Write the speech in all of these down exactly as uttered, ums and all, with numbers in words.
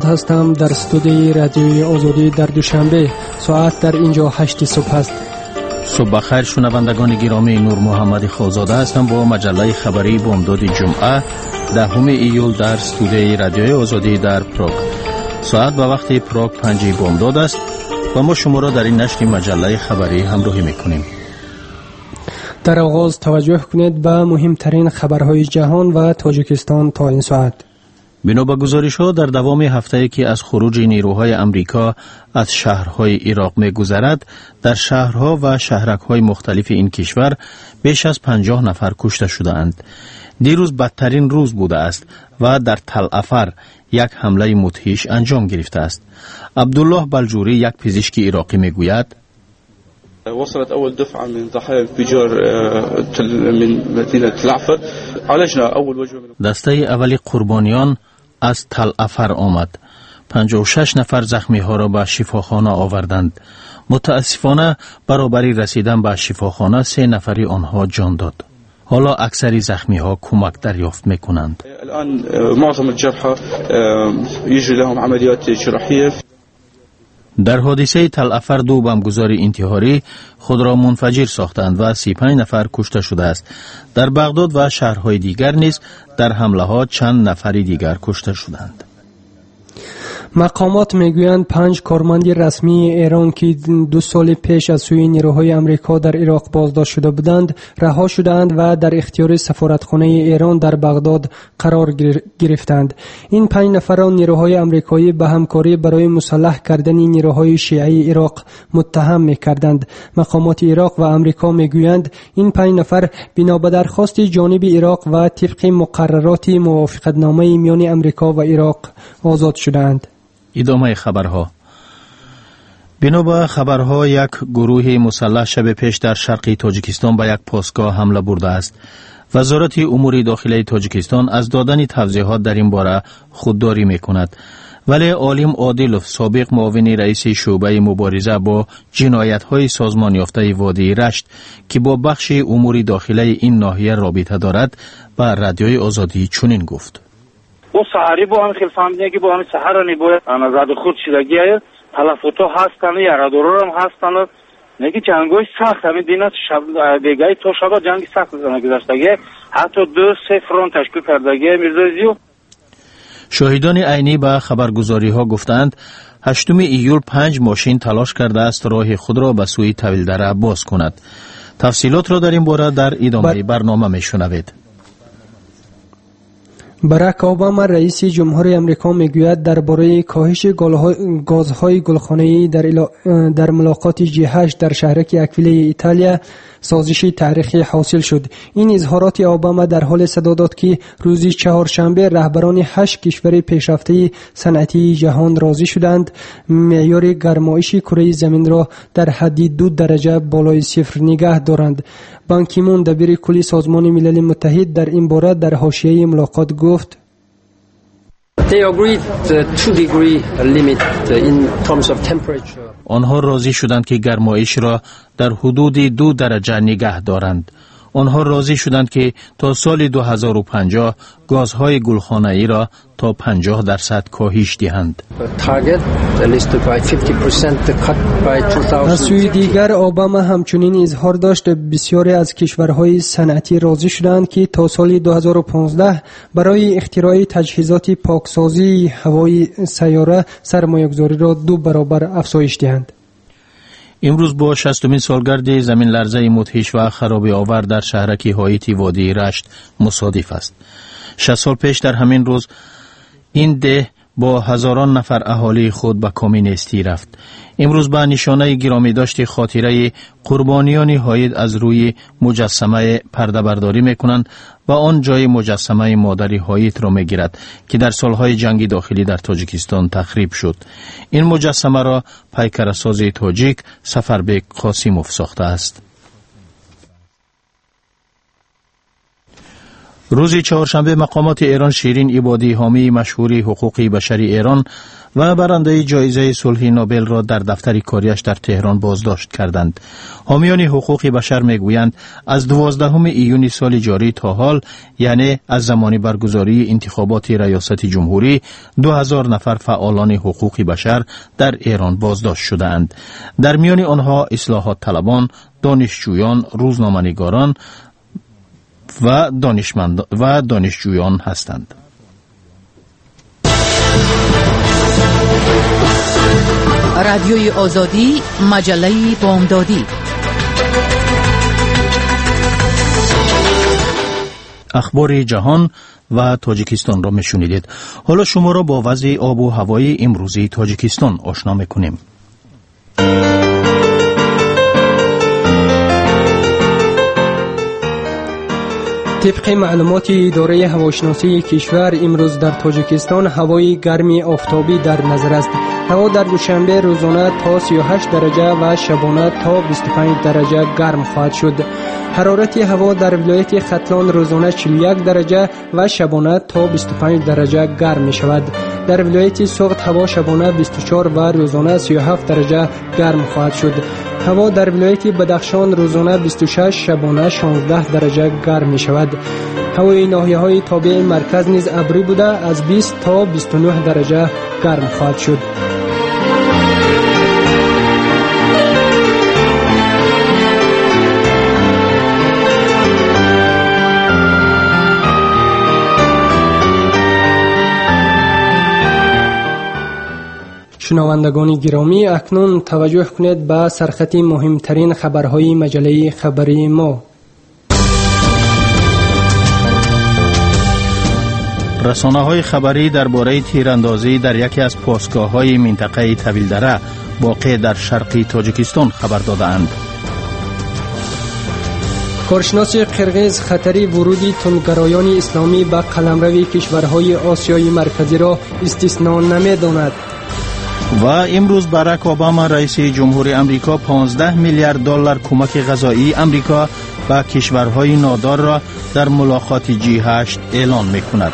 هستم در استودیوی رادیوی آزادی در دوشنبه. ساعت در اینجا هشت صبح است. صبح بخیر شنوندگان گرامی، نور محمد خالزاده هستم با مجله خبری بامداد جمعه دهم ایول در استودیوی رادیوی آزادی در پراگ. ساعت به وقت پراگ پنج بامداد است و ما شما را در این نشر مجله خبری همراهی میکنیم. در آغاز توجه کنید به مهمترین خبرهای جهان و تاجیکستان تا این ساعت. بنا به گزارش‌ها در دوام هفته‌ای که از خروج نیروهای امریکا از شهرهای عراق می‌گذرد، در شهرها و شهرک‌های مختلف این کشور بیش از پنجاه نفر کشته شده‌اند. دیروز بدترین روز بوده است و در تل افر یک حمله مدهش انجام گرفته است. عبدالله بلجوری، یک پزشک عراقی، میگوید وصلت اول دفعه من ضحايا انفجار من مدينه تل افر. عالجنا اول وجبه من دسته اولی قربانیان از تل افر آمد. پنجاه و شش نفر زخمی ها را به شفاخانه آوردند. متاسفانه برابری رسیدن به شفاخانه سه نفری آنها جان داد. حالا اکثری زخمی ها کمک دریافت میکنند. الان معظم الجرحى يجري لهم عمليات جراحيه. در حادثه تل افر دو بمبگذار انتحاری خود را منفجر ساختند و سی و پنج نفر کشته شده است. در بغداد و شهرهای دیگر نیز در حمله ها چند نفری دیگر کشته شدند. مقامات میگویند پنج کارمند رسمی ایران که دو سال پیش از سوی نیروهای امریکا در عراق بازداشت شده بودند رها شدند و در اختیار سفارتخانه ایران در بغداد قرار گرفتند. این پنج نفر را نیروهای امریکایی به همکاری برای مسلح کردن نیروهای شیعی عراق متهم میکردند. مقامات عراق و امریکا میگویند این پنج نفر بنا به درخواست جانب عراق و طبق مقررات موافقتنامه میان امریکا و عراق آزاد شدند. ادامه خبرها. بنا به خبرها یک گروه مسلح شب پیش در شرق تاجیکستان به یک پاسگاه حمله برده است. وزارت امور داخلی تاجیکستان از دادن توضیحات در این باره خودداری میکند، ولی عالم عادلوف، سابق معاون رئیس شعبه مبارزه با جنایت‌های سازمان یافته وادی رشت که با بخش امور داخلی این ناحیه رابطه دارد، به رادیوی آزادی چنین گفت: او سحری با هم خیلی فهمیدن که با هم سحرانی باید آنازاد خود شدگی هست، تلفوتو هستن، یارادورو هم هستن. نگی جنگوی سخت همین دینات شب دیگه تو شب جنگی سخت زنه گذاشتگی، حتی دو سه فرانت تشکیل کردگی میرزاییو. شاهدان عینی به خبرگزاری ها گفتند هشتم ایول پنج ماشین تلاش کرده است راه خود را به سوی طویلدره باز کند. تفصیلات را در این باره در ادامه برنامه میشنوید. باراک اوباما رئیس جمهوری امریکا میگوید درباره کاهش گازهای گلخانه‌ای در در ملاقات جی هشت در شهرک اکویله ایتالیا سازشی تاریخی حاصل شد. این اظهارات اوباما در حال صدا داد که روز چهارشنبه رهبران هشت کشور پیشرفته صنعتی جهان راضی شدند معیار گرمایش کره زمین را در حد دو درجه بالای صفر نگه دارند. بان کی مون دبیر کلی سازمان ملل متحد در این باره در حاشیه ملاقات گفت: They agreed the two degree limit in terms of temperature. آنها راضی شدند که گرمایش را در حدود دو درجه نگه دارند. آنها راضی شدند که تا سال دو هزار و پنجاه گازهای گلخانه‌ای را تا پنجاه درصد کاهش دهند. از سوی دیگر اوباما همچنین اظهار داشت بسیاری از کشورهای صنعتی راضی شدند که تا سال دو هزار و پانزده برای اختراع تجهیزات پاکسازی هوایی سیاره سرمایه‌گذاری را دو برابر افزایش دهند. امروز با شصتمین سالگرد زمین لرزه مدهش و خرابی آور در شهرک هایتی وادی رشت مصادف است. شصت سال پیش در همین روز این ده با هزاران نفر اهالی خود به کمونیستی رفت. امروز به نشانه گرامی داشت خاطره قربانیان هایت از روی مجسمه پرده برداری میکنند و آن جای مجسمه مادری هایت را میگیرد که در سالهای جنگ داخلی در تاجیکستان تخریب شد. این مجسمه را پیکرساز تاجیک سفربک قاسیموف ساخته است. روز چهارشنبه مقامات ایران شیرین عبادی حامی مشهور حقوق بشری ایران و برنده جایزه صلح نوبل را در دفتر کاریش در تهران بازداشت کردند. حامیان حقوق بشر میگویند از دوازدهم ایون سال جاری تا حال، یعنی از زمان برگزاری انتخابات ریاست جمهوری، دو هزار نفر فعالان حقوق بشر در ایران بازداشت شدند. در میان آنها اصلاحات طلبان، دانشجویان، روزنامه‌نگاران و دانشمند و دانشجویان هستند. رادیوی آزادی، مجله بامدادی. اخبار جهان و تاجیکستان را میشنیدید. حالا شما را با وضع آب و هوای امروزی تاجیکستان آشنا میکنیم. طبق معلومات اداره هواشناسی کشور، امروز در تاجیکستان هوای گرمی آفتابی در نظر است. هوا در دوشنبه روزانه تا سی و هشت درجه و شبانه تا بیست و پنج درجه گرم خواهد شد. حرارت هوا در ولایت ختلان روزانه چهل و یک درجه و شبانه تا بیست و پنج درجه گرم می شود. در ولایت سوخت هوا شبانه بیست و چهار و روزانه سی و هفت درجه گرم خواهد شد. هوا در ولایت بدخشان روزانه بیست و شش، شبانه شانزده درجه گرم می شود. هوای ناحیه‌های تابع مرکز نیز ابری بوده، از بیست تا بیست و نه درجه گرم خواهد شد. شنوندگان گرامی، اکنون توجه کنید به سرخط مهمترین خبرهای مجله خبری ما. رسانه‌های خبری درباره تیراندازی در یکی از پاسگاه‌های منطقه طویلدره واقع در شرق تاجیکستان خبر دادند. کارشناس قرغیز خطری ورودی تندگرایان اسلامی به قلمرو کشورهای آسیای مرکزی را استثنا نمی‌داند. و امروز باراک اوباما رئیس جمهوری امریکا پانزده میلیارد دلار کمک غذایی امریکا به کشورهای نادار را در ملاقات جی هشت اعلان می‌کند.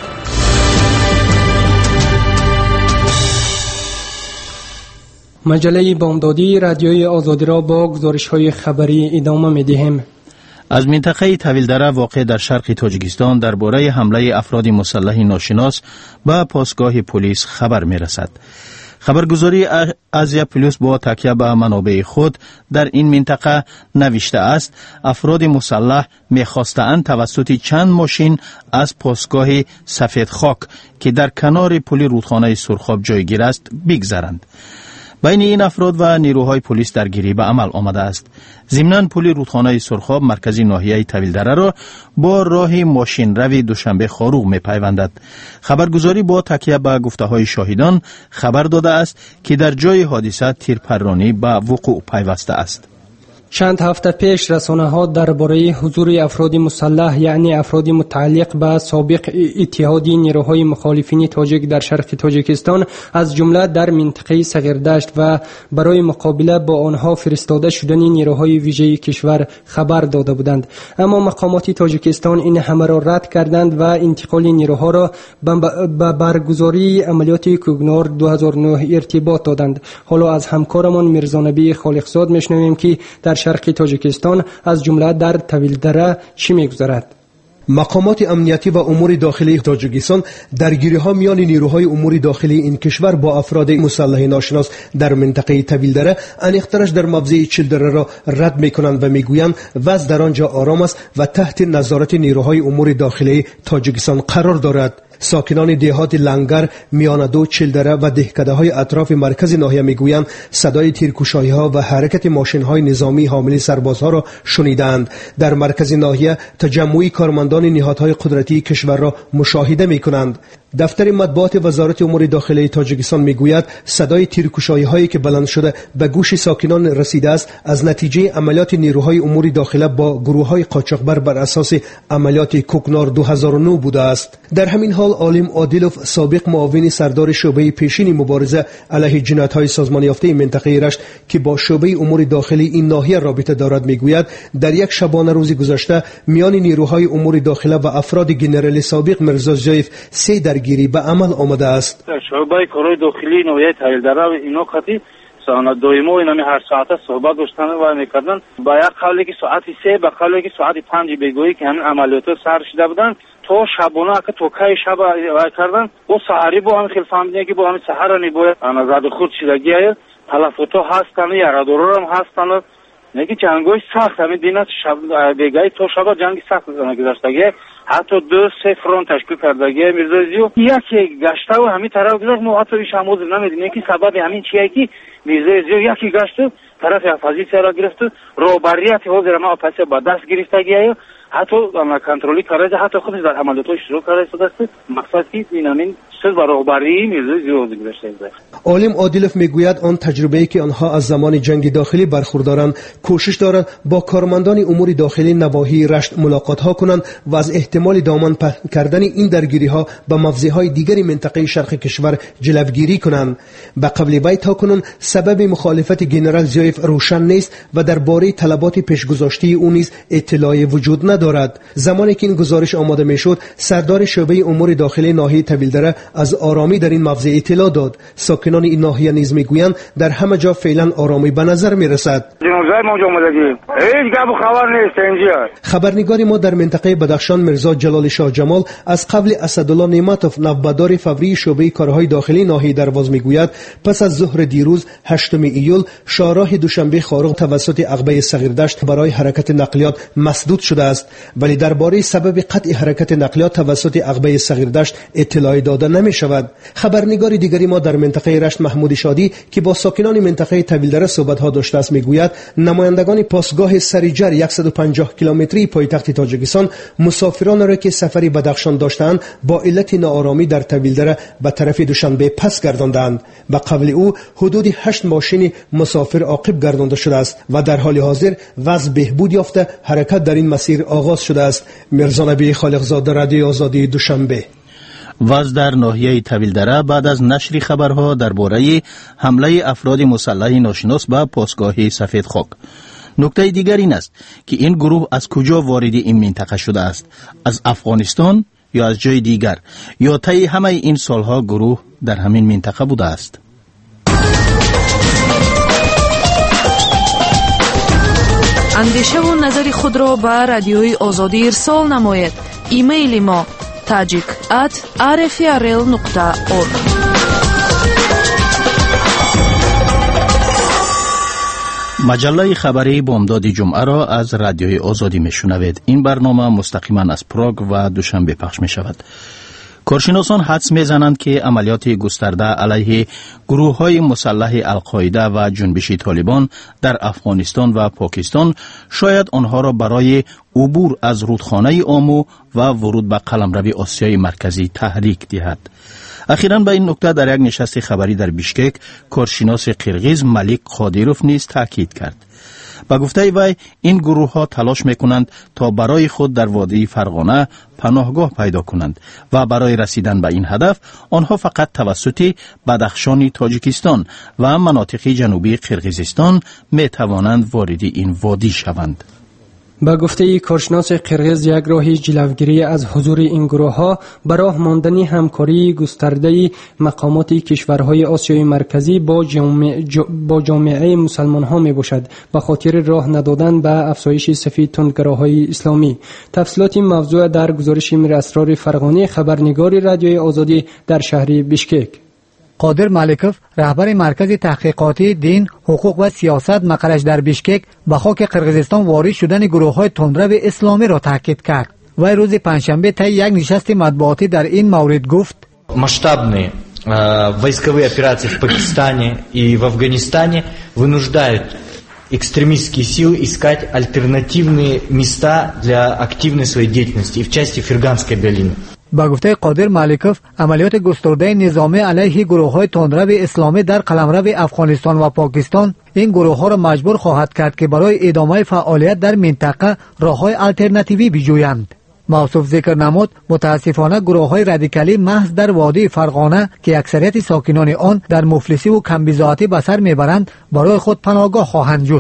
مجله بامدادی رادیوی آزادی را با گزارش‌های خبری ادامه می‌دهیم. از منطقه طویلدره واقع در شرق تاجیکستان درباره حمله افراد مسلح ناشناس به پاسگاه پلیس خبر می‌رسد. خبرگزاری آزیا پلوس با تکیه به منابع خود در این منطقه نوشته است افراد مسلح می‌خواستند توسط چند ماشین از پاسگاه سفید خاک که در کنار پل رودخانه سرخاب جایگیر است بگذرند. بین این افراد و نیروهای پلیس درگیری به عمل آمده است. ضمناً پل رودخانه سرخاب مرکزی ناحیه طویلدره را با راه ماشین روی دوشنبه خاروغ می‌پیوندد. خبرگزاری با تکیه به گفته‌های شاهدان خبر داده است که در جای حادثه تیرپرانی به وقوع پیوسته است. چند هفته پیش رسانه‌ها درباره حضور افراد مسلح یعنی افراد متعلق به سابق اتحادیه نیروهای مخالفین تاجیک در شرق تاجیکستان از جمله در منطقه صغیردشت و برای مقابله با آنها فرستاده شدن نیروهای ویژه کشور خبر داده بودند، اما مقامات تاجیکستان این همه را رد کردند و انتقال نیروها را به برگزاری عملیات کوگنار دو هزار و نه ارتباط دادند. حالا از همکارمان میرزانبی خالقزاد میشنویم که در شرق تاجیکستان از جمله در طویلدره چی میگذرد. مقامات امنیتی و امور داخلی تاجیکستان درگیری‌ها میان نیروهای امور داخلی این کشور با افراد مسلح ناشناس در منطقه طویلدره انیخترش در موضع چلدره را رد میکنند و میگویند وضع در آنجا آرام است و تحت نظارت نیروهای امور داخلی تاجیکستان قرار دارد. ساکنان دهات لنگر، میاندو، چلدره و دهکده‌های اطراف مرکز ناحیه میگویند صدای تیرکشی‌ها و حرکت ماشین‌های نظامی حامل سربازها را شنیدند. در مرکز ناحیه تجمعی کارمندان نهادهای قدرتی کشور را مشاهده می‌کنند. دفتر مطبوعات وزارت امور داخلی تاجیکستان میگوید صدای تیرکشی‌هایی که بلند شده به گوش ساکنان رسیده است از نتیجه عملیات نیروهای امور داخله با گروه‌های قاچاقبر بر اساس عملیات کوکنار دو هزار و نه بوده است. در همین حال عالم عادلوف سابق معاون سردار شعبه پیشین مبارزه علیه جنایت‌های سازمان یافته منطقه رشت که با شعبه امور داخلی این ناحیه رابطه دارد میگوید در یک شبانه روز گذشته میان نیروهای امور داخله و افراد ژنرال سابق مرزا زایف سه در درگیری به عمل آمده است. شعبه کارهای داخلی ناحیه تحویل دره اینا خاطی ساعت دویمو اینا می هر ساعت صحبت داشتن و میکردن با یک قولی که ساعت سه به قولی که ساعت پنج بگویی که همین عملیات سر شده بودن تو شبونه که تو کای شب وای کردن و سحری با هم خیلی فهمیدن که با هم سحر نیباید انا زاد خود شدگی های تلفوتو هستن یا دورور هم هستن نگی جنگوی سخت همین دینه شب بگای تو شب جنگی سخت گذاشتگی حتی دو سه فرون تشکیل کردگی میرزایزیو یکی گشته و همین طرف گذاشت ما حتی بیش هموز نمیدیم یکی سبب همین چیه که میرزایزیو یکی گشته طرف افازی سرا گرفته روبریت حاضر ما پس با دست گرفتگی های حتی کنترلی کرده حتی خودش در عملیاتش شروع کرده است مقصد که این همین سر با روبری میرزایزیو گذاشته عالم عادلف میگوید آن تجربه‌ای که آنها از زمان جنگ داخلی برخوردارند کوشش دارند با کارمندان امور داخلی نواحی رشت ملاقات ها کنند و از احتمال دامن پهن کردن این درگیری ها به موضع‌های دیگری منطقه شرق کشور جلوگیری کنند. به قبل بیت تا کنون سبب مخالفت ژنرال زیایف روشن نیست و درباره طلبات پیشگذاشته او نیز اطلاعی وجود ندارد. زمانی که این گزارش آماده میشد سردار شعبه امور داخلی ناحیه طویلدره از آرامی در این موضع اطلاع داد. ساکنان این ناحیه نیز میگویند در همه جا فعلا آرامی به نظر میرسد. خبرنگار ما در منطقه بدخشان مرزا جلال شاه جمال از قبل اسدالله نعمتوف نوبدار فوری شعبه کارهای داخلی ناحیه درواز میگوید پس از ظهر دیروز هشتم ایول شاهراه دوشنبه خارق توسط عقبه صغیردشت برای حرکت نقلیات مسدود شده است ولی درباره سبب قطع حرکت نقلیات توسط عقبه صغیردشت اطلاعی داده نمی شود. خبرنگار دیگری ما در منطقه رشت محمود شادی که با ساکنان منطقه طویلدره صحبت ها داشته است میگوید نمایندگان پاسگاه سریجر صد و پنجاه کیلومتری پایتخت تاجیکستان مسافران را که سفری بدخشان داشتند با علت ناآرامی در طویلدره به طرف دوشنبه پس گرداندند. به قول او حدود هشت ماشین مسافر عاقب گردانده شده است و در حال حاضر وضع بهبود یافته حرکت در این مسیر آغاز شده است. مرزا نبی خالقزاده، رادیو آزادی، دوشنبه. وضع در ناحیه طویلدره بعد از نشر خبرها درباره حمله افراد مسلح ناشناس به پاسگاه سفید خاک. نکته دیگر این است که این گروه از کجا وارد این منطقه شده است؟ از افغانستان یا از جای دیگر یا طی همه این سالها گروه در همین منطقه بوده است؟ اندیشه و نظر خود را به رادیوی آزادی ارسال نماید. ایمیل ما tajik at r f r l nokta org. مجله خبری بامداد جمعه را از رادیوی آزادی میشنوید. این برنامه مستقیما از پراگ و دوشنبه پخش می شود. کارشناسان حدس میزنند که عملیات گسترده علیه گروه‌های مسلح القاعده و جنبش طالبان در افغانستان و پاکستان شاید آنها را برای عبور از رودخانه آمو و ورود به قلمرو آسیای مرکزی تحریک دهد. اخیراً به این نکته در یک نشست خبری در بیشکک کارشناس قرغیز ملیک قادیروف نیز تاکید کرد. با گفته وی این گروه ها تلاش میکنند تا برای خود در وادی فرغانه پناهگاه پیدا کنند و برای رسیدن به این هدف آنها فقط توسط بدخشان تاجیکستان و مناطق جنوبی قرغیزستان می توانند وارد این وادی شوند. با گفته کارشناس قرغیز یک راه جلوگیری از حضور این گروه ها برای ماندن همکاری گسترده مقامات کشورهای آسیای مرکزی با جامعه, با جامعه مسلمان ها می باشد به خاطر راه ندادن به افزایش سفید تندگراهای اسلامی. تفصیلات این موضوع در گزارش میر اسرار فرغانی خبرنگار رادیوی آزادی در شهر بیشکک. قادر مالکوف رهبر مرکز تحقیقاتی دین، حقوق و سیاست مقرش در بیشکک به خاک قرغیزستان وارد شدن گروه‌های تندرو اسلامی را تاکید کرد. و روز پنجشنبه طی یک نشست مطبوعاتی در این مورد گفت: масштабные войсковые операции в Пакистане и в Афганистане вынуждают экстремистские силы искать альтернативные места для активной своей деятельности, и в части Ферганской долины. با گفته قادر مالکوف عملیات گسترده نظامی علیه گروه‌های تندرو اسلامی در قلمرو افغانستان و پاکستان این گروه‌ها را مجبور خواهد کرد که برای ادامه فعالیت در منطقه راه‌های آلترناتیوی بجویند. موصوف ذکر نمود متاسفانه گروه‌های رادیکالی محض در وادی فرغانه که اکثریت ساکنان آن در مفلسی و کمبزاعتی به سر میبرند برای خود پناهگاه خواهند جست.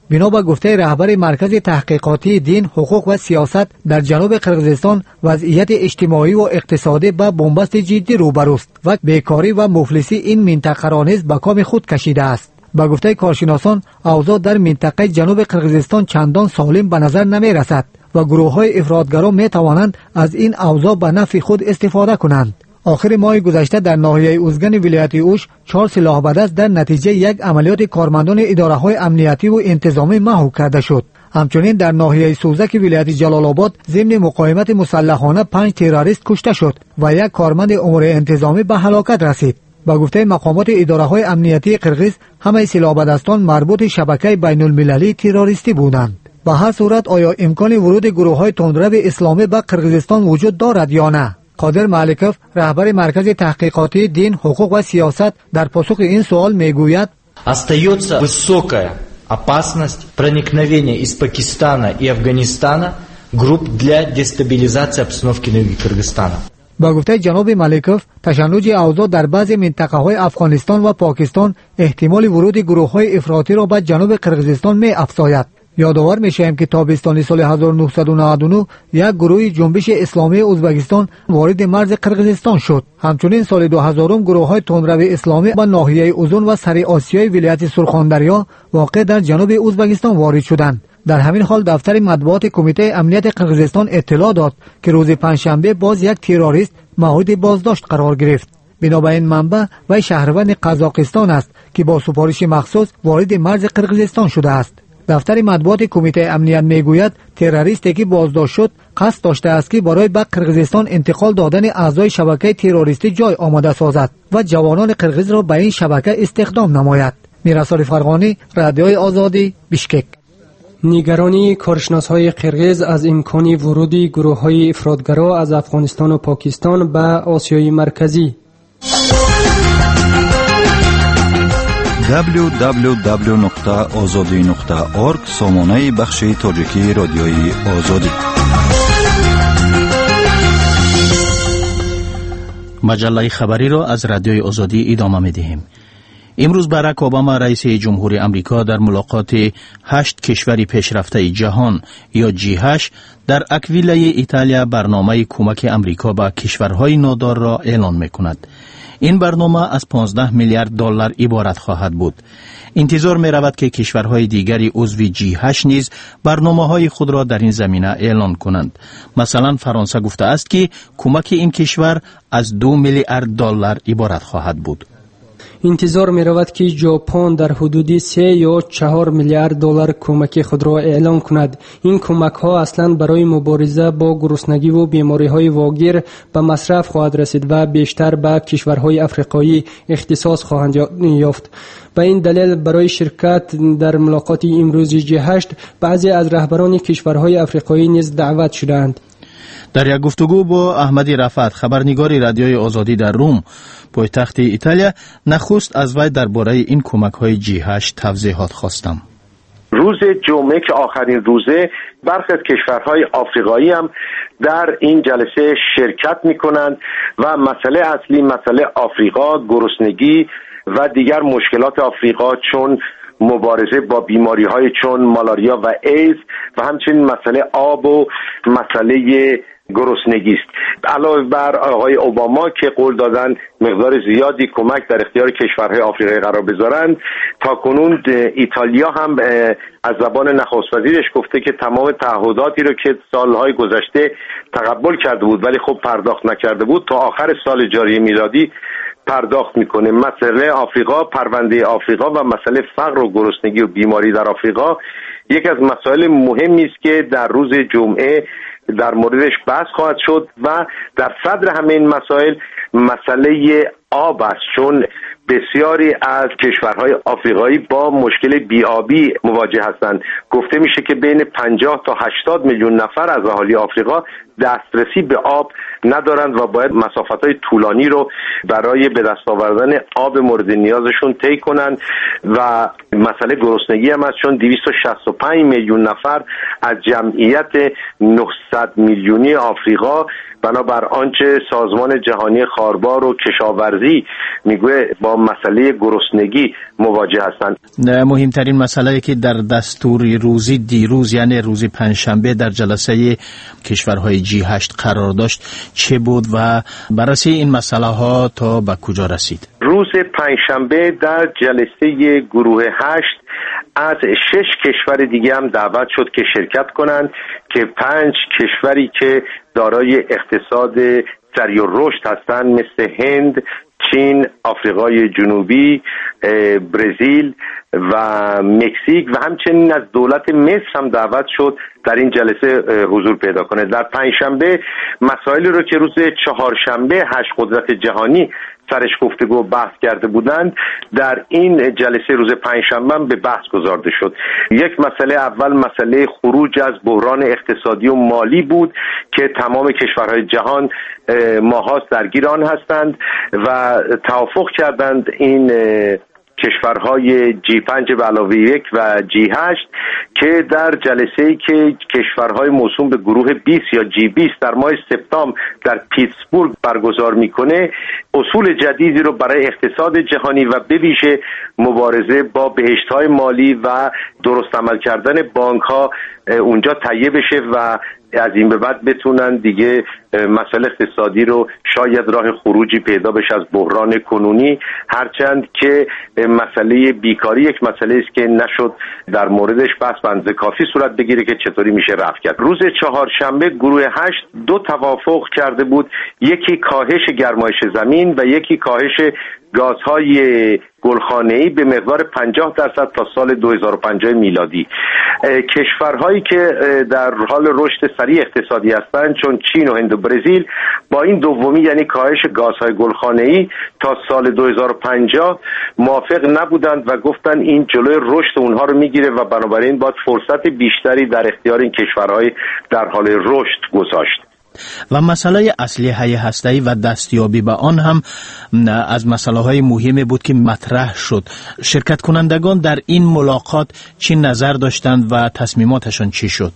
بنا به گفته رهبر مرکز تحقیقاتی دین، حقوق و سیاست در جنوب قرقیزستان، وضعیت اجتماعی و اقتصادی با بنبست جدی روبروست و بیکاری و مفلسی این منطقه را نیز به کام خود کشیده است. با گفته کارشناسان، اوضاع در منطقه جنوب قرقیزستان چندان سالم به نظر نمی رسد و گروه های افراطگرا می توانند از این اوضاع به نفع خود استفاده کنند. آخر ماه گذشته در ناحیه اوزگن ولایت اوش چهار سلاح بدست در نتیجه یک عملیات کارمندان اداره های امنیتی و انتظامی محو کرده شد. همچنین در ناحیه سوزک ولایت جلال آباد ضمن مقاومت مسلحانه پنج تروریست کشته شد و یک کارمند امور انتظامی به هلاکت رسید. با گفته مقامات اداره های امنیتی قرقیز، همه سلاح بدستان مربوط شبکه بین المللی تروریستی بودند. به هر صورت آیا امکان ورود گروه های تندرو اسلامی به قرقیزستان وجود دارد یا نه؟ قادر مالکوف، رهبر مرکز تحقیقاتی دین، حقوق و سیاست، در پاسخ این سوال میگوید: остается высокая опасность проникновения из Пакистана и Афганистана групп для дестабилизации обстановки на юге Кыргызстана. با گفته جناب مالکوف، تشنج اوضاع در بعضی منطقه های افغانستان و پاکستان احتمال ورود گروه های افراطی را به جنوب قرقیزستان می افزاید. یادآور میشیم که تابستان سال هزار و نهصد و نود و نه یک گروه جنبش اسلامی ازبکستان وارد مرز قرقیزستان شد. همچنین سال دو هزار گروه های تندرو اسلامی به ناحیه اوزون و سر آسیای ولایت سرخاندریا واقع در جنوب ازبکستان وارد شدند. در همین حال دفتر مطبوعات کمیته امنیت قرقیزستان اطلاع داد که روز پنجشنبه باز یک تروریست مورد بازداشت قرار گرفت. بنابراین منبع و شهروند قزاقستان است که با سفارش مخصوص وارد مرز قرقیزستان شده است. دفتر مطبوعات کمیته امنیت میگوید تروریستی که بازداشت شد قصد داشته است که برای به قرقیزستان انتقال دادن اعضای شبکه تروریستی جای آماده سازد و جوانان قرقیز را به این شبکه استخدام نماید. میرسال فرغانی، رادیوی آزادی، بیشکک. نگرانی کارشناس‌های قرقیز از امکان ورود گروه‌های افراطگرا از افغانستان و پاکستان به آسیای مرکزی. دبلیو دبلیو دبلیو نقطه آزادی نقطه اورگ سامانه بخش تاجیکی رادیوی آزادی. مجله خبری را از رادیوی آزادی ادامه می‌دهیم. امروز باراک اوباما رئیس جمهوری آمریکا در ملاقات هشت کشور پیشرفته جهان یا جی هشت در اکویله ایتالیا برنامه کمک آمریکا به کشورهای نادار را اعلان می‌کند. این برنامه از پانزده میلیارد دلار عبارت خواهد بود. انتظار می رود که کشورهای دیگری عضو جی هشت نیز برنامه‌های خود را در این زمینه اعلان کنند. مثلا فرانسه گفته است که کمک این کشور از دو میلیارد دلار عبارت خواهد بود. انتظار می رود که ژاپن در حدود سه یا چهار میلیارد دلار کمک خود را اعلان کند. این کمک ها اصلا برای مبارزه با گرسنگی و بیماری های واگیر به مصرف خواهد رسید و بیشتر به کشورهای افریقایی اختصاص خواهند یافت. به این دلیل برای شرکت در ملاقات امروز جی هشت بعضی از رهبران کشورهای افریقایی نیز دعوت شدند. در یک گفتگو با احمدی رفعت، خبرنگار رادیوی آزادی در روم، پایتخت ایتالیا، نخست از وی درباره این کمک‌های جی هشت توضیحات خواستم. روز جمعه که آخرین روزه، برخی از کشورهای آفریقایی هم در این جلسه شرکت می‌کنند و مسئله اصلی مسئله آفریقا، گرسنگی و دیگر مشکلات آفریقا چون مبارزه با بیماری‌های چون مالاریا و ایدز و همچنین مسئله آب و مسئله گرسنگی است. علاوه بر آقای اوباما که قول دادن مقدار زیادی کمک در اختیار کشورهای آفریقایی قرار بذارند، تا کنون ایتالیا هم از زبان نخست وزیرش گفته که تمام تعهداتی رو که سالهای گذشته تقبل کرده بود ولی خب پرداخت نکرده بود تا آخر سال جاری میلادی پرداخت میکنه. مسئله آفریقا، پرونده آفریقا و مسئله فقر و گرسنگی و بیماری در آفریقا یکی از مسائل مهمی است که در روز جمعه در موردش بحث خواهد شد و در صدر همه این مسائل مسئله آب است، چون بسیاری از کشورهای آفریقایی با مشکل بی‌آبی مواجه هستند. گفته میشه که بین پنجاه تا هشتاد میلیون نفر از اهالی آفریقا دسترسی به آب ندارند و باید مسافت‌های طولانی رو برای به دست آوردن آب مورد نیازشون طی کنند و مسئله گرسنگی هم است، چون دویست و شصت و پنج میلیون نفر از جمعیت نهصد میلیونی آفریقا بنابر آنچه سازمان جهانی خاربار و کشاورزی میگوه با مسئله گرسنگی مواجه هستند. مهمترین مسئله که در دستور روزی دیروز یعنی روز پنجشنبه در جلسه کشورهای جی هشت قرار داشت چه بود و بررسی این مسئله ها تا به کجا رسید؟ روز پنجشنبه در جلسه گروه هشت از شش کشور دیگه هم دعوت شد که شرکت کنند که پنج کشوری که دارای اقتصاد سریع رشد هستند مثل هند، چین، آفریقای جنوبی، برزیل و مکزیک و همچنین از دولت مصر هم دعوت شد در این جلسه حضور پیدا کنه. در پنجشنبه مسائلی رو که روز چهارشنبه هشت قدرت جهانی سرش گفتگو بحث کرده بودند در این جلسه روز پنجشنبه به بحث گذارده شد. یک مسئله اول مسئله خروج از بحران اقتصادی و مالی بود که تمام کشورهای جهان ماهاست درگیر آن هستند و توافق کردند این کشورهای جی پنج به علاوه یک و جی هشت که در جلسه‌ای که کشورهای موسوم به گروه بیست یا جی بیست در ماه سپتامبر در پیتسبورگ برگزار میکنه اصول جدیدی رو برای اقتصاد جهانی و به ویژه مبارزه با بهشت‌های مالی و درست عمل کردن بانک‌ها اونجا تهیه بشه و از این به بعد بتونن دیگه مسئله اقتصادی رو شاید راه خروجی پیدا بشه از بحران کنونی، هرچند که مسئله بیکاری یک مسئله است که نشد در موردش بحث به اندازه کافی صورت بگیره که چطوری میشه رفع کرد. روز چهارشنبه گروه هشت دو توافق کرده بود، یکی کاهش گرمایش زمین و یکی کاهش گازهای گلخانه‌ای به مقدار پنجاه درصد تا سال دو هزار و پنجاه میلادی. کشورهایی که در حال رشد سریع اقتصادی هستند چون چین و هند و برزیل با این دومی یعنی کاهش گازهای گلخانه‌ای تا سال دو هزار و پنجاه موافق نبودند و گفتند این جلوی رشد اونها رو میگیره و بنابراین باید فرصت بیشتری در اختیار این کشورهای در حال رشد گذاشت. و مسئله اسلحه هسته‌ای و دستیابی به آن هم از مسائل مهمی بود که مطرح شد. شرکت کنندگان در این ملاقات چی نظر داشتند و تصمیماتشان چی شد؟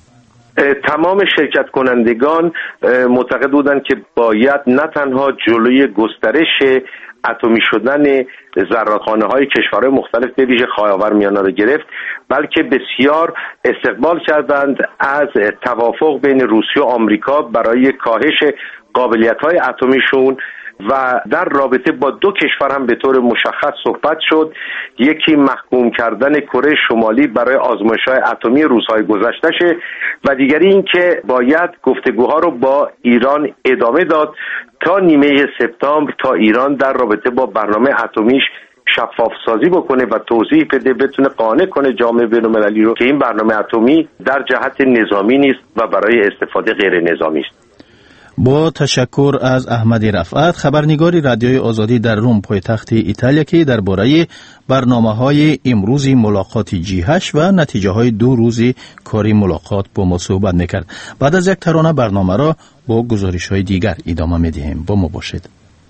تمام شرکت کنندگان معتقد بودند که باید نه تنها جلوی گسترش اتمی شدن زرادخانه‌های کشورهای مختلف به ویژه خاورمیانه را گرفت، بلکه بسیار استقبال کردند از توافق بین روسیه و آمریکا برای کاهش قابلیت‌های اتمیشون و در رابطه با دو کشور هم به طور مشخص صحبت شد. یکی محکوم کردن کره شمالی برای آزمایش‌های اتمی روزهای گذشته‌شه و دیگری این که باید گفتگوها رو با ایران ادامه داد تا نیمه سپتامبر تا ایران در رابطه با برنامه اتمیش شفاف سازی بکنه و توضیح بده، بتونه قانع کنه جامعه بین‌المللی رو که این برنامه اتمی در جهت نظامی نیست و برای استفاده غیر نظامی است. با تشکر از احمد رفعت، خبرنگار رادیوی آزادی در روم پایتخت ایتالیا که درباره برنامه‌های امروزی ملاقات جی هشت و نتیجه‌های دو روزی کاری ملاقات با ما صحبت می‌کرد. بعد از یک ترانه برنامه را با گزارش‌های دیگر ادامه می‌دهیم. با ما باشید.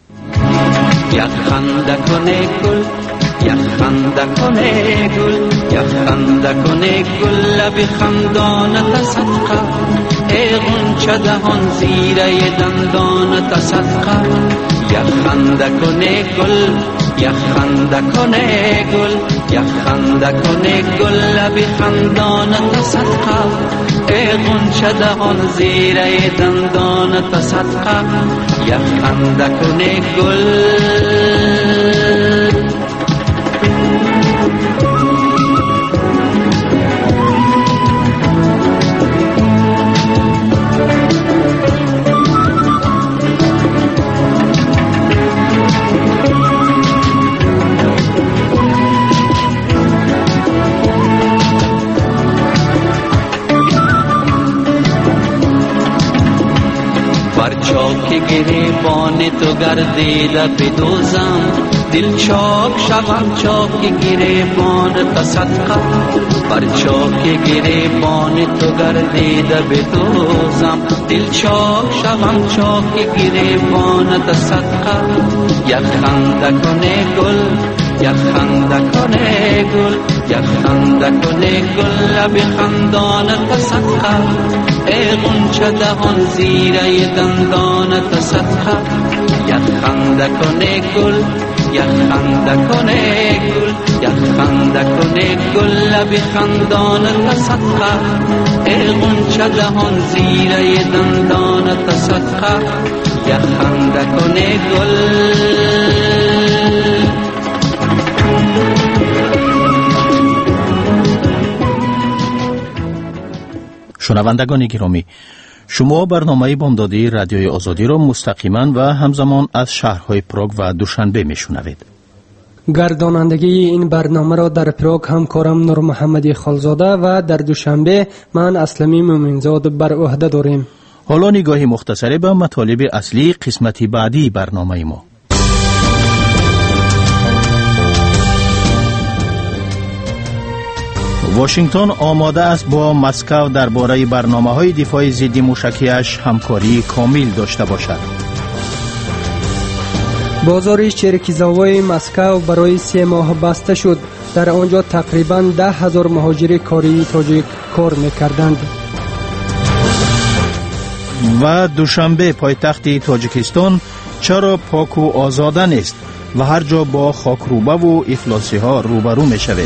یک خنده کنه گل، یک خنده کنه گل، یک خنده کنه گل، لب خندانت صدقه، ای غنچه دهان زیره دندانت صدقه. یک خنده کنه گل، یک خنده کنه گل، یک خنده کنه گل، لب خندانت صدقه، ای غنچه دهان زیره دندانت صدقه. یک خنده کنه گل. چاک گریبان تو گردیده بدوزم دل چاک شوم چاک گریبان تا صدقه بر چاک گریبان تو گردیده بدوزم دل چاک شوم چاک گریبان تا صدقه یک خنده کنه گل یک خنده کنه گل یک خنده کنه گل لب خندان تا صدقه ای غنچه دهان زیره دندان تا صدقه یک خنده کنه گل یک خنده کنه گل یک خنده کنه گل لب خندان تا صدقه ای غنچه دهان زیره دندان تا صدقه یک خنده کنه گل. شنوندگان گرامی، شما برنامه بامدادی رادیوی آزادی را مستقیما و همزمان از شهرهای پراگ و دوشنبه میشنوید. گردانندگی این برنامه را در پراگ همکارم نور محمدی خالزاده و در دوشنبه من اسلمی مومنزاد بر عهده داریم. حالا نگاهی مختصری به مطالب اصلی قسمت بعدی برنامه ما. واشنگتن آماده است با مسکو درباره برنامه‌های دفاع ضد موشکی‌اش همکاری کامل داشته باشد. بازار چرکیزاوای مسکو برای سه ماه بسته شد. در آنجا تقریباً ده هزار مهاجر کاری تاجیک کار می‌کردند. و دوشنبه پایتخت تاجیکستان چرا پاک و آزاده نیست و هر جا با خاکروبه و افلاسی‌ها روبرو می‌شود.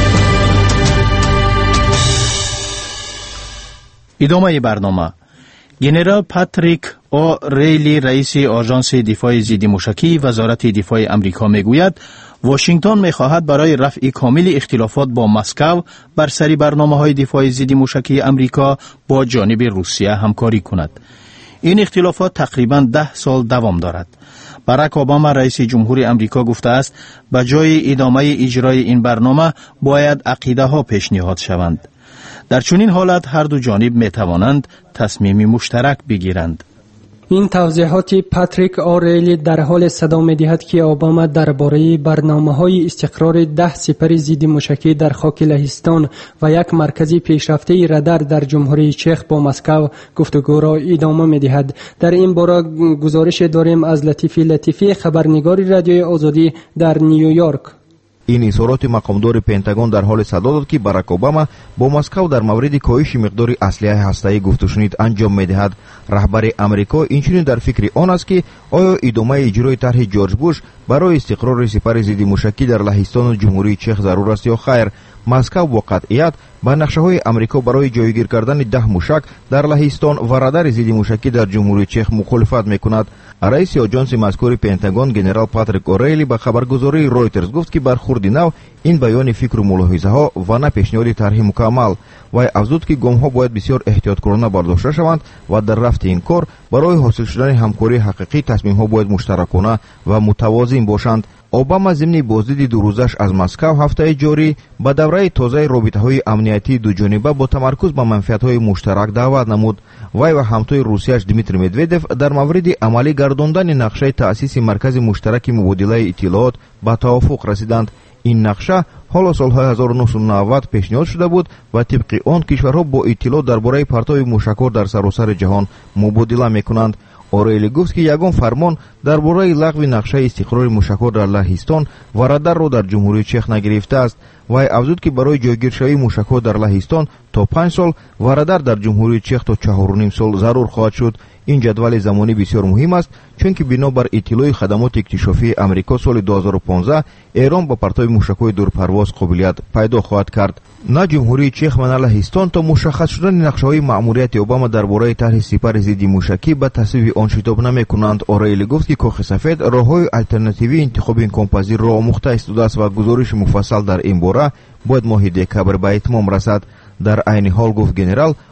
ادامه برنامه. ژنرال پاتریک او ریلی رئیس آژانس دفاع ضد موشکی وزارت دفاع امریکا میگوید واشنگتن میخواهد برای رفع کامل اختلافات با مسکو بر سر برنامه‌های دفاع ضد موشکی امریکا با جانب روسیه همکاری کند. این اختلافات تقریباً ده سال دوام دارد. باراک اوباما رئیس جمهور امریکا گفته است به جای ادامه اجرای این برنامه باید عقیده ها پیشنهاد شوند. در چنین حالت هر دو جانب می توانند تصمیم مشترک بگیرند. این توضیحات پاتریک اوریلی در حال صدا می دهد که اوباما درباره برنامه‌های استقرار ده سپر ضد موشکی در خاک لهستان و یک مرکز پیشرفته رادار در جمهوری چک با مسکو گفتگو را ادامه می دهد. در این باره گزارش داریم از لطیفی لطیفی خبرنگار رادیوی آزادی در نیویورک. این اظهارات مقامدار پنتاگون در حال صدا داد که باراک اوباما با مسکو در مورد کاهش مقدار اسلحه هسته‌ای گفت و شنید انجام می‌دهد. رهبر امریکا اینچنین در فکر آن است که آیا ادامه اجرای طرح جورج بوش برای استقرار سپر ضد موشکی در لهستان و جمهوری چک ضرور است یا خیر. مسکو با قطعیت با نقشه‌های امریکا برای جایگیر کردن ده موشک در لهستان و رادار ضد موشکی در جمهوری چک مخالفت می‌کند. رئیس آژانس مذکور پنتاگون ژنرال پاتریک اوریلی به خبرگزاری رویترز گفت که برخورد نو این بیان فکر و ملاحظه‌ها و نه پیشنهاد طرح مکمل و افزود که گام‌ها باید بسیار احتیاطکارانه برداشته شوند و در رفت این کار برای حاصل شدن همکاری حقیقی تصمیم‌ها باید مشترکانه و متوازن باشند. اوباما ضمن بازدید دو روزش از مسکو هفته جاری به دوره تازه رابطه‌های امنیتی دو جانبه با تمرکز بر منفعت‌های مشترک دعوت نمود. وی و همتای روسیه‌اش دیمیتری مدودف در مورد عملی گرداندن نقشه تأسیس مرکز مشترک مبادله اطلاعات به توافق رسیدند. این نقشه حالا سال‌های هزار و نهصد و نود پیشنهاد شده بود و طبق آن کشورها با اطلاعات درباره پرتاب موشک‌ها در سراسر جهان مبادله می‌کنند. اوریلی گفت که یگان فرمان درباره لغو نقشه استقرار موشک‌ها در لهستان و رادار را در جمهوری چک نگرفته است. وی افزود که برای جایگیرشوی موشک‌ها در لهستان تا پنج سال و رادار در جمهوری چک تا چهار و نیم سال ضرور خواهد شد. این جدول زمانی بسیار مهم است چون که بنابر اطلاع خدمات اکتشافی امریکا سال دو هزار و پانزده ایران با پرتاب موشک‌های دورپرواز قابلیت پیدا خواهد کرد. نه جمهوری چک و نه لهستان تا مشخص شدن نقشه‌های مأموریت اوباما درباره طرح سپر ضد موشکی به تصویب آن شتاب نمی‌کنند. اوریلی گفت که کاخ سفید راه‌های آلترناتیوی انتخاب امکان‌پذیر را آموخته ایستاده است و گزارش مفصل در این باره باید ماه دکبر به اتمام رسد. در عین حال گفت ژنرال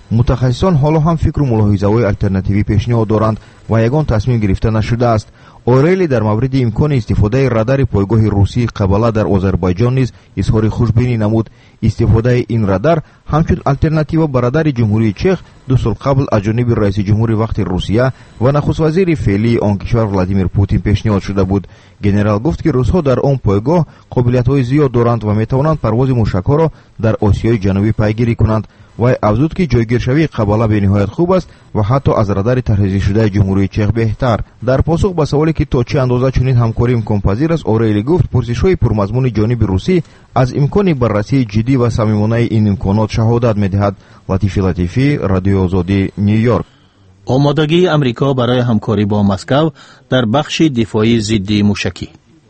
мутахассисон ҳоло ҳам фикру мулоҳизаҳои алтернативӣ пешниҳод доранд ва ягон тасмим гирифта нашудааст. орели дар мавриди имкони истифодаи радари пойгоҳи русии қабала дар озарбойҷон низ изҳори хушбинӣ намуд. истифодаи ин радар ҳамчун алтернатива ба радари ҷумҳурии чех ду сол қабл аз ҷониби раиси ҷумҳури вақти русия ва нахуствазири феълии он кишвар Владимир Путин пешниҳод шуда буд. генерал гуфт ки русҳо дар он пойгоҳ қобилиятҳои зиёд доранд ва метавонанд парвози мушакҳоро дар осиёи ҷанубӣ пайгирӣ кунанд. вай афзуд ки ҷойгиршавии қабала бениҳоят хуб аст ва ҳатто аз радари тарҳизишудаи ҷумҳурии чех беҳтар. дар посух ба саволе ки то чӣ андоза чунин ҳамкорӣ имконпазир аст, орели гуфт пурсишҳои пурмазмуни ҷониби русӣ аз имкони баррасии ҷиддӣ ва самимонаи ин имконот шаҳодат медиҳад. латифи латифӣ, радиои озодӣ, нью йорк. омодагии амрико барои ҳамкорӣ бо москав дар бахши дифоъи зидди мушакӣ.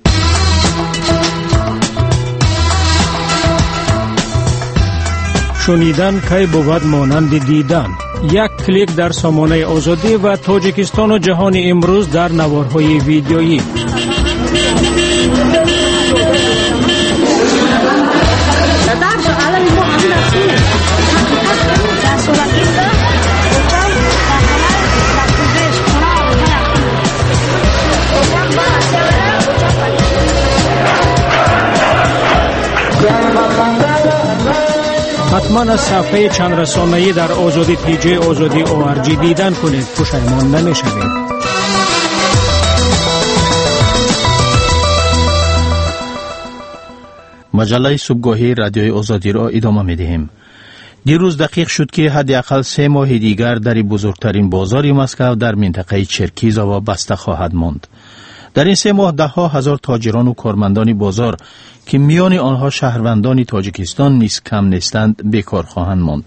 шунидан кай бувад монанди дидан. як клик дар сомонаи озодӣ ва тоҷикистону ҷаҳони имрӯз дар наворҳои видеоӣ. حتما از صفحه چند رسانه‌ای در آزادی پیجی آزادی او ار جی دیدن کنید، پشیمان نمی‌شوید. مجله صبحگاهی رادیوی آزادی را ادامه می‌دهیم. دیروز دقیق شد که حداقل سه ماه دیگر در بزرگترین بازار مسکو در منطقه چرکیزووا بسته خواهد ماند. در این سه ماه ده ها هزار تاجران و کارمندان بازار که میان آنها شهروندان تاجیکستان نیز کم نیستند بیکار خواهند ماند.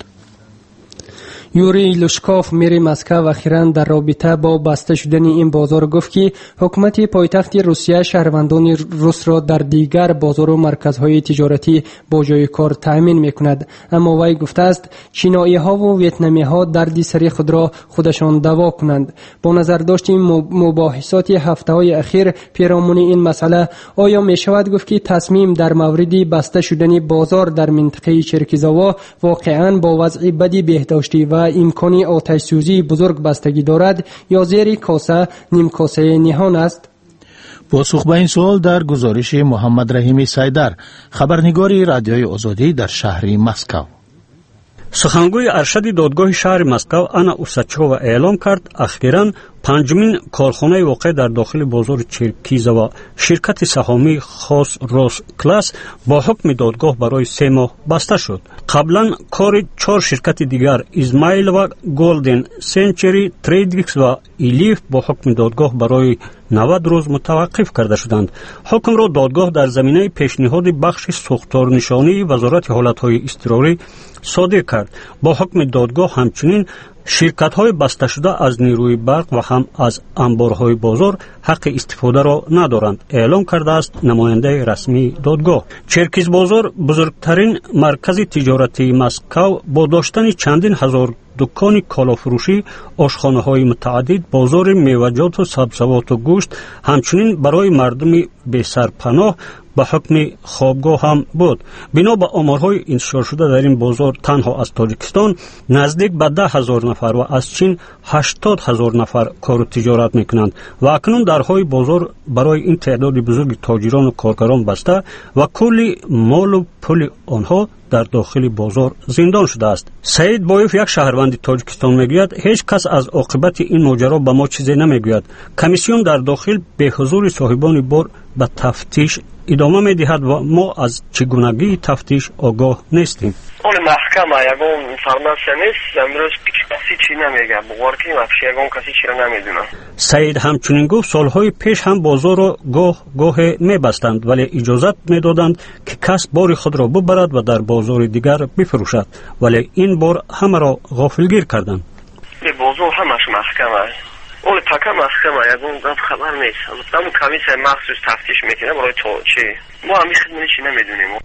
یوری لوشکوف میری مسکو اخیراً در رابطه با بسته شدن این بازار گفت که حکومت پایتخت روسیه شهروندان روس را در دیگر بازار و مرکزهای تجارتی با جای کار تأمین میکند. اما وی گفته است چینایی ها و ویتنامی ها دردی سری خود را خودشان دوا کنند. با نظر داشت این مباحثات هفته های اخیر پیرامون این مسئله، آیا می شود گفت که تصمیم در مورد بسته شدن بازار در منطقه چرکیزووا واقعاً با وضع بدی بهداشتی و امکانی آتش سوزی بزرگ بستگی دارد یا زیر کاسه نیم کاسه نهان است؟ پاسخ به این سوال در گزارش محمد رحیم سایدر، خبرنگاری رادیوی آزادی در شهر مسکو. сухангӯи аршади додгоҳи шаҳри Москав Анна Усачова эълон кард ахиран панҷумин корхонаи воқеъ дар дохили бозори Черкизово ширкати саҳомии хос Роскласс бо ҳукми додгоҳ барои се моҳ баста шуд. қаблан кори чор ширкати дигар Измайлова, Golden Century, Tradix ва Илиф бо ҳукми додгоҳ барои навад рӯз мутаваққиф карда шуданд. ҳукмро додгоҳ дар заминаи пешниҳоди бахши сухторнишонии вазорати ҳолатҳои изтирорӣ صادر کرد. با حکم دادگاه همچنین شرکت‌های بسته شده از نیروی برق و هم از انبارهای بازار حق استفاده را ندارند، اعلام کرده است نماینده رسمی دادگاه. چرکیز بازار بزرگترین مرکز تجارتی مسکو با داشتن چندین هزار دکان کالافروشی، آشخانه‌های متعدد، بازار میوه‌جات و سبزیجات و گوشت، همچنین برای مردم بی سرپناه به حکم خوابگاه هم بود. بنا به آمارهای انتشار شده در این بازار تنها از تاجیکستان نزدیک به ده هزار نفر و از چین هشتاد هزار نفر کار و تجارت میکنند و اکنون درهای بازار برای این تعداد بزرگ تاجران و کارگران بسته و کلی مال و پول آنها در داخل بازار زندان شده است. سعید بایوف یک شهروند تاجیکستان میگوید هیچ کس از عاقبت این ماجرا به ما چیزی نمیگوید. کمیسیون در داخل به حضور صاحبان بار به تفتیش ادامه میدهد و ما از چگونگی تفتیش آگاه نیستیم. اون محکمه یگون انفرماسیا نیست، امروز پیش کسی چی نمیگه، بگوار که وقتی یگون کسی چی را نمیدونه. سعید همچنین گفت سالهای پیش هم بازار را گاه گاه میبستند ولی اجازت میدادند که کس بار خود را ببرد و در بازار دیگر بفروشد، ولی این بار همه را غافلگیر کردند. به بازار همش محکمه. اون تکه محکمه یگون گفت خبر نیست. اما کمیسیون مخصوص تفتیش میکنه برای تو چی؟ ما همی خدمتی چی نمیدونیم.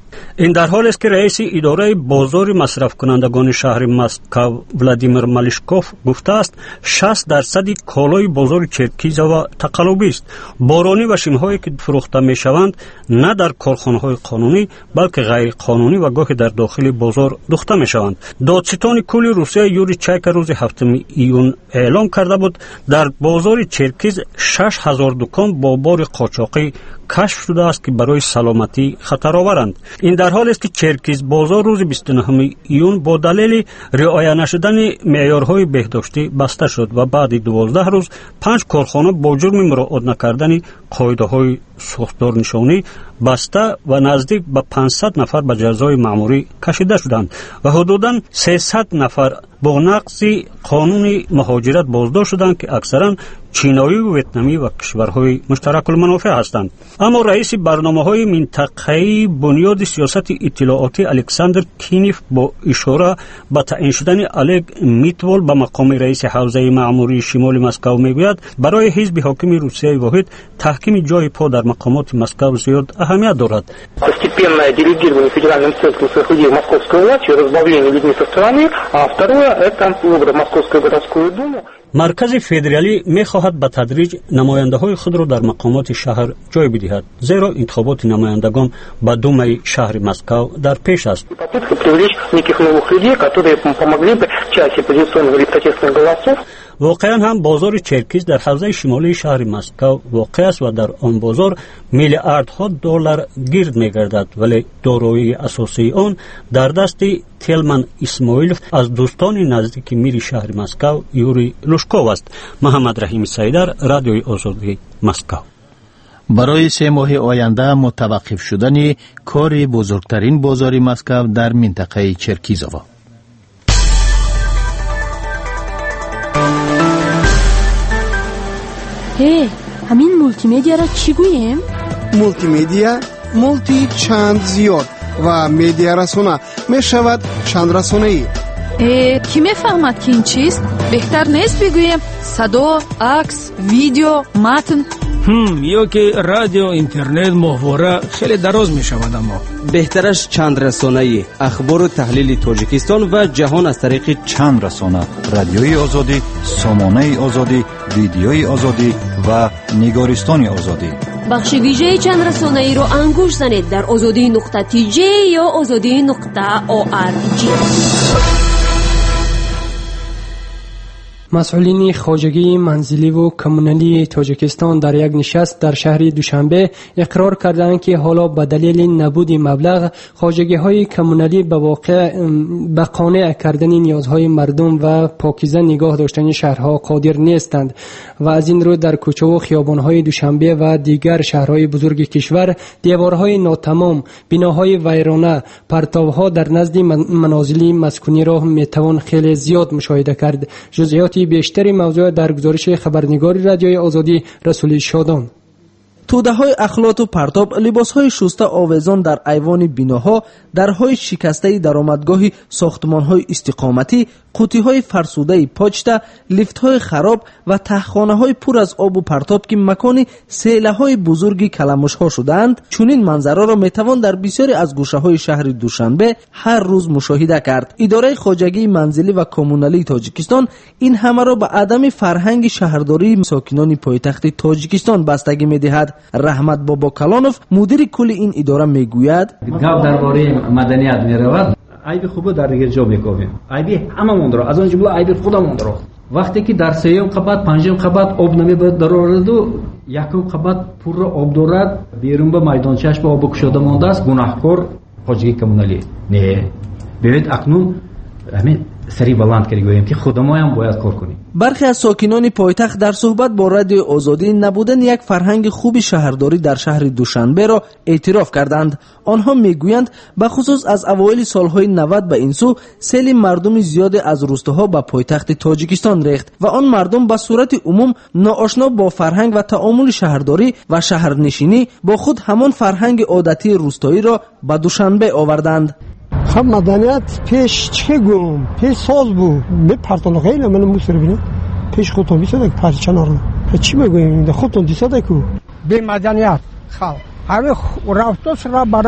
این در حالی است که رئیس اداره بازار مصرف کنندگان شهر مسکو ولادیمیر مالیشکوف گفته است شصت درصد کالای بازار چرکیز و تقلبی است. بارانی و شیمهایی که فروخته می شوند نه در کارخانه‌های قانونی بلکه غیر قانونی و گاهی در داخل بازار دوخته می شوند. دادستان کل روسیه یوری چایک روز هفتم ایون اعلام کرده بود در بازار چرکیز شش هزار دکان با بار قاچاقی کشف شده است که برای سلامتی خطر آورند. این در حالی است که چرکیز بازار روز بیست و نه ایون با دلیل رعایت نشدن معیارهای بهداشتی بسته شد و بعد دوازده روز پنج کارخانه با جرم مراعات نکردن قاعده‌های ساختار نشانی بسته و نزدیک به پانصد نفر به جزای مأموری کشیده شدند و حدوداً سیصد نفر با نقض قانون مهاجرت بازداشت شدند که اکثرا چینایی و ویتنامی و کشورهای مشترک المنافع هستند. اما رئیس برنامه‌های منطقه‌ای بنیاد سیاست اطلاعاتی الکساندر کینیف با اشاره به تعیین شدن الگ میتول به مقام رئیس حوزه مأموری شمال مسکو میگوید برای حزب حاکم روسیه واحد تحکیم جای پا در مقامات مسکو زیاد اهمیت دارد. Постепенное делегирование федеральным центром своих людей в Московскую власть через разбавление людьми со стороны, а второе это выборы в Московскую городскую думу. مرکز فدرالی می‌خواهد به تدریج نماینده‌های خود را در مقامات شهر جای بدهد زیرا انتخابات نمایندگان به دومای شهر مسکو در پیش است. Попытка привлечь неких новых людей, которые помогли бы часть оппозиционных или протестных голосов. واقعا هم بازار چرکیز در حوزه شمالی شهر مسکو واقع است و در آن بازار میلیاردها دلار گرد می‌گردد ولی دارایی اساسی آن در دست تلمن اسماعیلوف از دوستان نزدیک میر شهر مسکو یوری لوشکوف است. محمد رحیم سیدر، رادیوی آزادی، مسکو. برای سه ماه آینده متوقف شدن کار بزرگترین بازار مسکو در منطقه چرکیزوو. هی، همین مولتی میدیا را چی گوییم؟ مولتی میدیا، مولتی چند زیاد و میدیا رسانه می شود چند رسانه ای. کی میفهمد که این چیست؟ بهتر نیست بگوییم صدا، عکس، ویدیو، متن. هم یا که رادیو، اینترنت، محوره خیلی دراز می شود. اما بهترش چند رسانه ای، اخبار و تحلیل تاجیکستان و جهان از طریق چند رسانه، رادیوی آزادی، سامانه آزادی، ویدیوی آزادی و نگارستان آزادی. بخش ویژه چند رسانه ای رو انگوش زنید در آزادی نقطه تی جی یا آزادی نقطه او آر جی. مسئولین خواجگی منزلی و کمونالی تاجیکستان در یک نشست در شهر دوشنبه اقرار کردند که حالا به دلیل نبود مبلغ خواجگی های کمونالی به واقع به قانع کردن نیازهای مردم و پاکیزه نگاه داشتن شهرها قادر نیستند و از این رو در کوچه و خیابانهای دوشنبه و دیگر شهرهای بزرگ کشور دیوارهای ناتمام، بناهای ویرانه، پرتابها در نزد منازل مسکونی را میتوان خیلی زیاد مشاهده کرد. جزئیات بیشتری موضوع در گزارش خبرنگار رادیوی آزادی رسول شادان. توده‌های اخلاط و پرتاب، لباس‌های شسته آویزان در ایوان بیناها، درهای شکسته درآمدگاه ساختمان‌های استقامتی، قوطی‌های فرسوده پاچتا، لیفت‌های خراب و تهخانه‌های پر از آب و پرتاب که مکان سیله‌های بزرگی کلمش‌ها شدند، چنین منظره را می‌توان در بسیاری از گوشه‌های شهر دوشنبه هر روز مشاهده کرد. اداره خواجگی منزلی و کمونالی تاجیکستان این همه را به عدم فرهنگ شهرداری ساکنان پایتخت تاجیکستان بستگی می‌دهد. رحمت بابا کلانوف مدیر کل این اداره میگوید گپ درباره مدنیت میرود، عیب خوب در دیگر جا میگویم، عیب هممون را، از اون جمله عیب خودمون را. وقتی که در سیوم قبط پنجم قبط آب نمیباید درآورد و یکم قبط پر را آب دارد بیرون به میدانچه‌اش به آب گشوده مانده است، گناهکار خواجگی کمونالی نه. ببینید اکنون همین سری بلند کردیم گوییم که خودمون هم باید کار کنیم. برخی از ساکنان پایتخت در صحبت با رادیو آزادی نبودن یک فرهنگ خوب شهرداری در شهر دوشنبه را اعتراف کردند. آنها میگویند به خصوص از اوایل سالهای نود به این سو سیل مردم زیاد از روستاها به پایتخت تاجیکستان ریخت و آن مردم به صورت عموم ناآشنا با فرهنگ و تعامل شهرداری و شهرنشینی با خود همان فرهنگ عادتی روستایی را به دوشنبه آوردند. خب مدنیت پیش چه گویم؟ پیش ساز بود به پرتال خیلی من موسر بینه پیش خودتون بیساده که پرچه نارو چی بگویم؟ خودتون دیساده که به مدنیت خب همه رفتاش را برات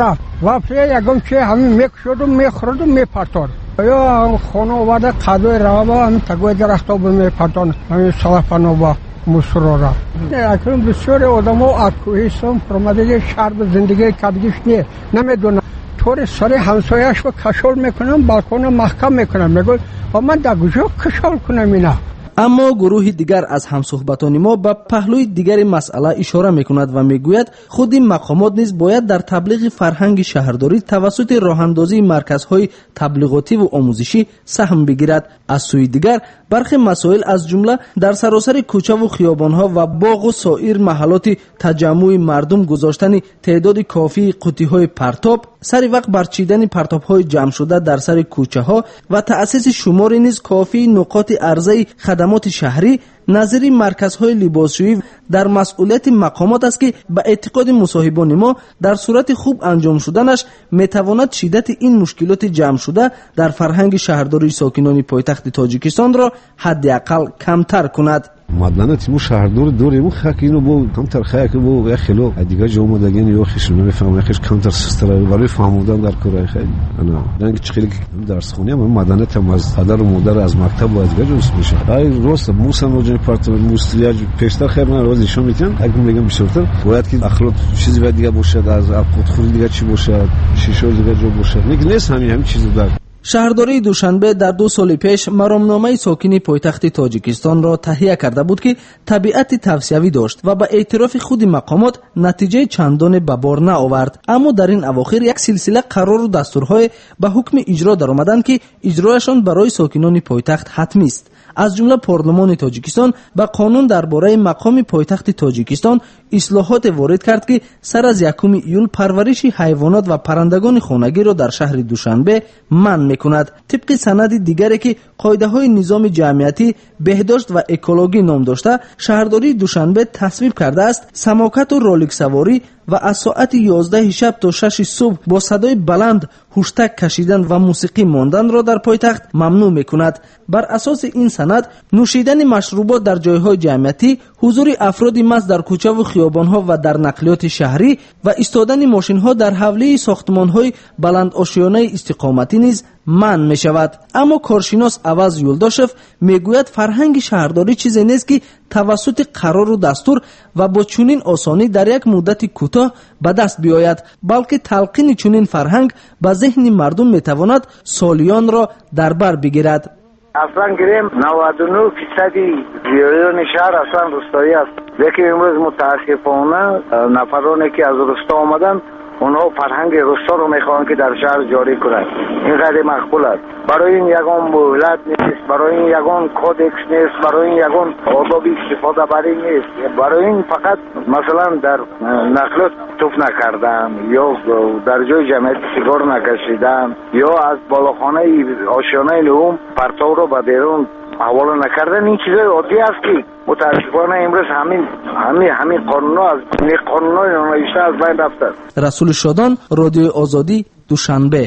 вообще ягон че ҳамин мекушоду мехӯрду мепартонд ё хона оварда қадои раваба ҳамин тагои дарахтобо мепартонд ҳамин салафаноба мусрора акнун бисёре одамо аз кӯҳистон омадаги шаҳр ба зиндагии кардагиш не намедонанд тори сари ҳамсояшро кашол мекунам балкона маҳкам мекунам мегӯяд ман дар куҷо кашол кунам ина. аммо гурӯҳи дигар аз ҳамсуҳбатони мо ба паҳлӯи дигари масъала ишора мекунад ва мегӯяд худи мақомот низ бояд дар таблиғи фарҳанги шаҳрдорӣ тавассути роҳандозии марказҳои таблиғотиву омӯзишӣ саҳм бигирад. аз сӯи дигар бархе масоил аз ҷумла дар саросари кӯчаву хиёбонҳо ва боғу соир маҳаллоти таҷаммӯи мардум гузоштани теъдоди кофии қуттиҳои партоб, сари вақт барчидани партобҳои ҷамъшуда дар сари кӯчаҳо ва таъсиси шумори низ кофии нуқоти арзаи хадамоти шаҳрӣ назири марказҳои либосшӯӣ дар масъулияти мақомот аст ки ба эътиқоди мусоҳибони мо дар сурати хуб анҷом шуданаш метавонад шиддати ин мушкилоти ҷамъшуда дар фарҳанги шаҳрдории сокинони пойтахти тоҷикистонро ҳадди ақал камтар кунад. маданияти мо шаҳрдори дорем хаки ино бо камтар хаяки бо як хило дигар ҷо омадагиан ё хиш намефаҳмам якиш камтар систара вале фаҳмодан дар кора хай ана ранги чиқили дарсхониам маданиятам аз падару модар аз мактаб ва аз дигар ҷо меша ай рост мусан оҷани партов мустияҷ пештар хайр на роз нишон метиҳанд як мегам бисёртар бояд ки ахлоқ чизи ва дигар бошад аз алқотхӯри дигар чӣ бошад шишои дигар ҷо бошад лек нест ҳамин ҳамин чиз дар шаҳрдории душанбе дар ду соли пеш маромномаи сокини пойтахти тоҷикистонро таҳия карда буд ки табиати тавсиявӣ дошт ва ба эътирофи худи мақомот натиҷаи чандоне ба бор наовард. аммо дар ин авохир як силсила қарору дастурҳое ба ҳукми иҷро даромаданд ки иҷрояшон барои сокинони пойтахт ҳатмист. аз ҷумла парлумони тоҷикистон ба қонун дар бораи мақоми пойтахти тоҷикистон ислоҳоте ворид кард ки сар аз якуми июл парвариши ҳайвонот ва паррандагони хонагиро дар шаҳри душанбе манъ мекунад. тибқи санади дигаре ки қоидаҳои низоми ҷамъиятӣ беҳдошт ва экологӣ ном дошта шаҳрдории душанбе тасвиб кардааст самокату роликсаворӣ ва аз соати ёздаҳи шаб то шаши субҳ бо садои баланд ҳуштак кашидан ва мусиқӣ монданро дар пойтахт мамнӯъ мекунад. бар асоси ин санад нӯшидани машрубот дар ҷойҳои ҷамъиятӣ, ҳузури афроди маст дар кӯчаву хиёбонҳо ва дар нақлиёти шаҳрӣ ва истодани мошинҳо дар ҳавлии сохтмонҳои баландошёнаи истиқоматӣ низ манъ мешавад. аммо коршинос аваз юлдошев мегӯяд фарҳанги шаҳрдорӣ чизе нест ки тавассути қарору дастур ва бо чунин осонӣ дар як муддати кӯтоҳ ба даст биёяд, балки талқини чунин фарҳанг ба зеҳни мардум метавонад солиёнро дар бар бигирад. аслан гирем навад و نه фисади зиёёни шаҳр аслан рӯстоӣ аст, лекин имрӯз мутаассифона нафароне ки аз рӯсто омаданд онҳо фарҳанги рӯсторо мехоҳанд ки дар шаҳр ҷорӣ кунанд. ин ғайри мақбул аст. барои ин ягон муҳлат нест, барои ин ягон кодекс нест, барои ин ягон одоби истифодабарӣ нест. барои ин фақат масалан дар нақлиёт туф накардан ё дар ҷои ҷамъият сигор накашидан ё аз болохонаи ошёнаи нӯҳум партовро ба берун ҳавола накардан, ин чизои оддӣ аст ки мутаассифона имрӯз ҳамин ҳамин ҳамин қонунҳо аз қонунҳои нонавишта аз байн рафтааст. расули шодон, родиои озодӣ, душанбе.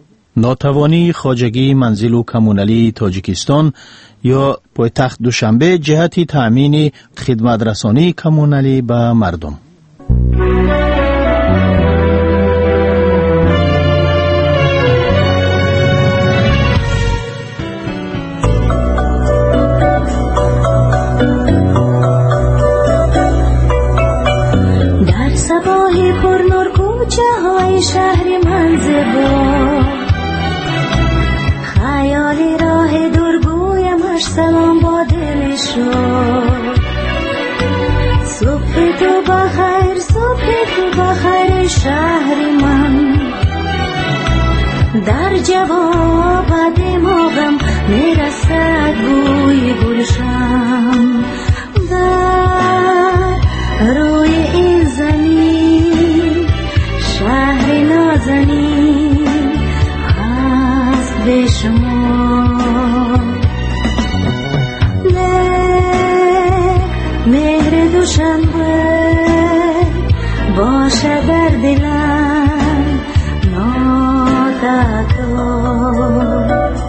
нотавонии хоҷагии манзилу коммуналии тоҷикистон ё пойтахт душанбе ҷиҳати таъмини хидматрасонии коммуналӣ ба мардум. شهر منزبا خیالی راه دور گویمش سلام با دلشو صبح تو بخیر صبح تو بخیر شهر من در جواب دماغم میرسد بوی گلشن در روی این زمین شهر نازنین هست به شما نه مهر دوشنبه باشه در دلم ناتاتور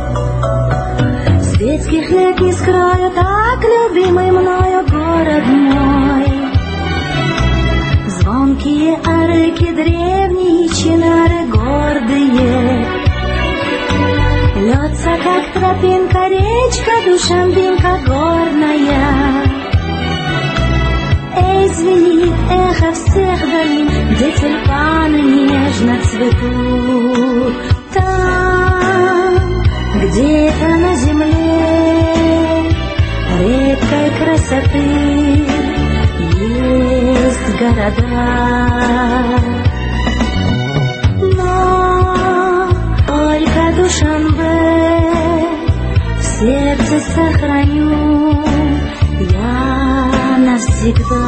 светских лет не скрою, так любимый мною город мой. Звонкие арки, древние чинары, Tropinka, rечка, dushandinka, горная. Эй, звенит эхо всех долин, где тюльпаны нежно цветут. Там, где-то на земле редкой красоты есть города. Но только Душанбе в сердце сохраню я навсегда.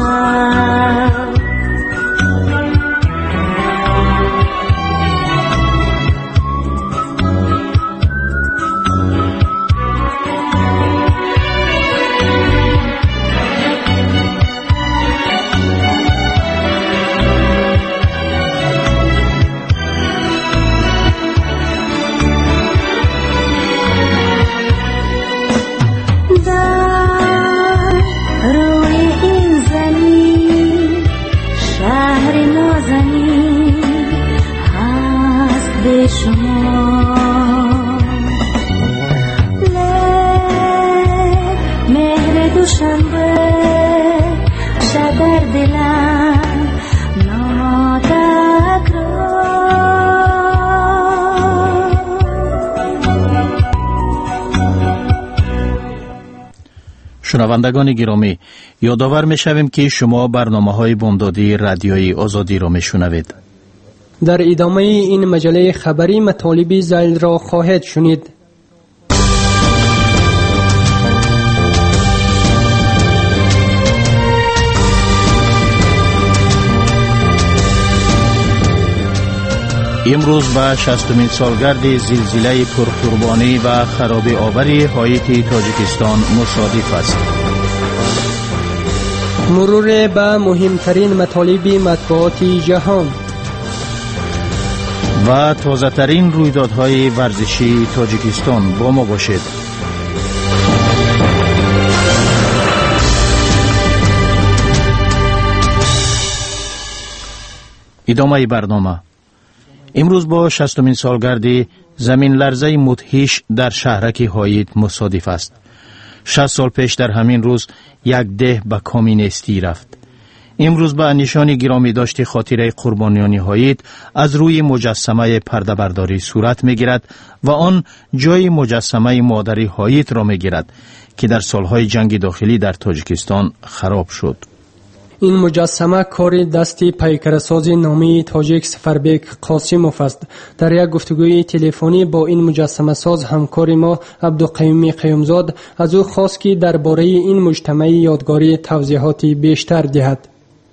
شنوندگان گرامی، یادآور می‌شویم که شما برنامه‌های بامدادی رادیوی آزادی را می‌شنوید. در ادامه این مجله خبری مطالب ذیل را خواهید شنید. امروز به شصتمین سالگرد زلزله پرقربانی و خراب آوری هایتی تاجیکستان مصادف است. مرور به مهمترین مطالب مطبوعاتی جهان و تازه ترین رویدادهای ورزشی تاجیکستان با ما باشید. ادامه برنامه. امروز با شصتمین سالگرد زمین لرزه مدهش در شهرک هایت مصادف است. شصت سال پیش در همین روز یک ده به کامی نیستی رفت. امروز به نشان گرامی داشت خاطره قربانیان هایت از روی مجسمه پرده برداری صورت می گیرد و آن جای مجسمه مادری هایت را می گیرد که در سالهای جنگ داخلی در تاجیکستان خراب شد. این مجسمه کار دست پیکرساز نامی تاجیک سفربک قاسموف است. در یک گفتگوی تلفنی با این مجسمه ساز همکار ما عبدالقیوم قیومزاد از او خواست که درباره این مجتمع یادگاری توضیحاتی بیشتر دهد.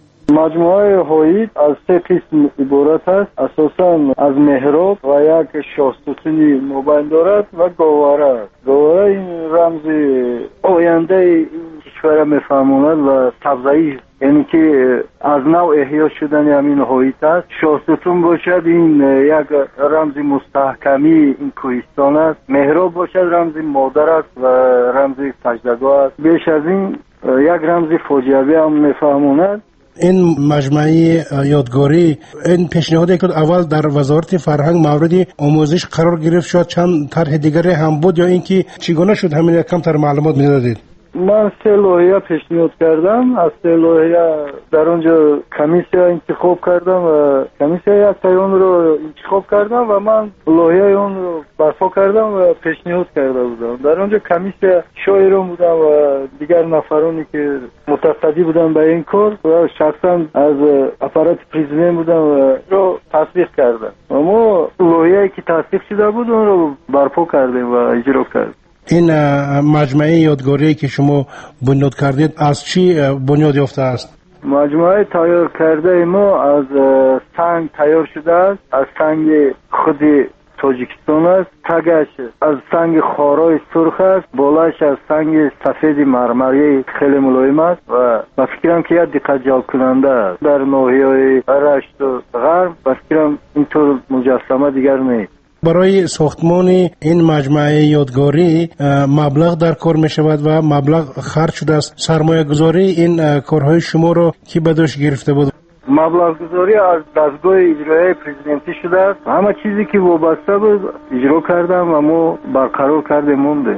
مجموعه هایت از سه قسم عبارت است. اساساً از محراب و یک شاهستونی نوبند دارد و گوهره. گوهره این رمز آینده این کشور میفهموند و تفضیح، یعنی که از نوع احیا شدن همین هایت است. شاهستون باشد این یک رمز مستحکمی این کوهستان است. محراب باشد رمز مادر است و رمز سجدگاه است. بیش از این یک رمز فاجعه هم میفهموند. این مجموعه یادگاری این پیشنهادی که اول در وزارت فرهنگ مورد آموزش قرار گرفت شد، چند طرح دیگری هم بود یا اینکه چگونه شد؟ همین کمتر معلومات میدادید. من سه لایحه پیشنهاد کردم. از سه لایحه در اونجا کمیسیا انتخاب کردم و کمیسیا یک تایون رو انتخاب کردم و من لایحه اون رو برپا کردم و پیشنهاد کرده بودم. در اونجا کمیسیا شاعران بودم و دیگر نفرانی که متصدی بودن به این کار و شخصا از اپارات پریزیدنت بودم و رو تصدیق کردم. و ما لایحه‌ای که تصدیق شده بود اون رو برپا کردیم و اجرا کردیم. این مجموعه یادگاری که شما بنیاد کردید از چی بنیاد یافته است؟ مجموعه تیار کرده ما از سنگ تیار شده است. از سنگ خود تاجیکستان است. تگش از سنگ خارای سرخ است. بالاش از سنگ سفید مرمری خیلی ملایم است و من فکرم که یک دقت جلب کننده است. در ناحیه‌های رشت و غرب من فکرم اینطور مجسمه دیگر نیست. برای ساختمان این مجموعه یادگاری مبلغ در کار می شود و مبلغ خرج شده است. سرمایه گذاری این کارهای شما رو کی به دوش گرفته بود؟ مبلغ‌گذاری از دستگاه اجرایی پرزیدنتی شده است. همه چیزی که وابسته بود اجرا کردم و ما برقرار کردیم مونده.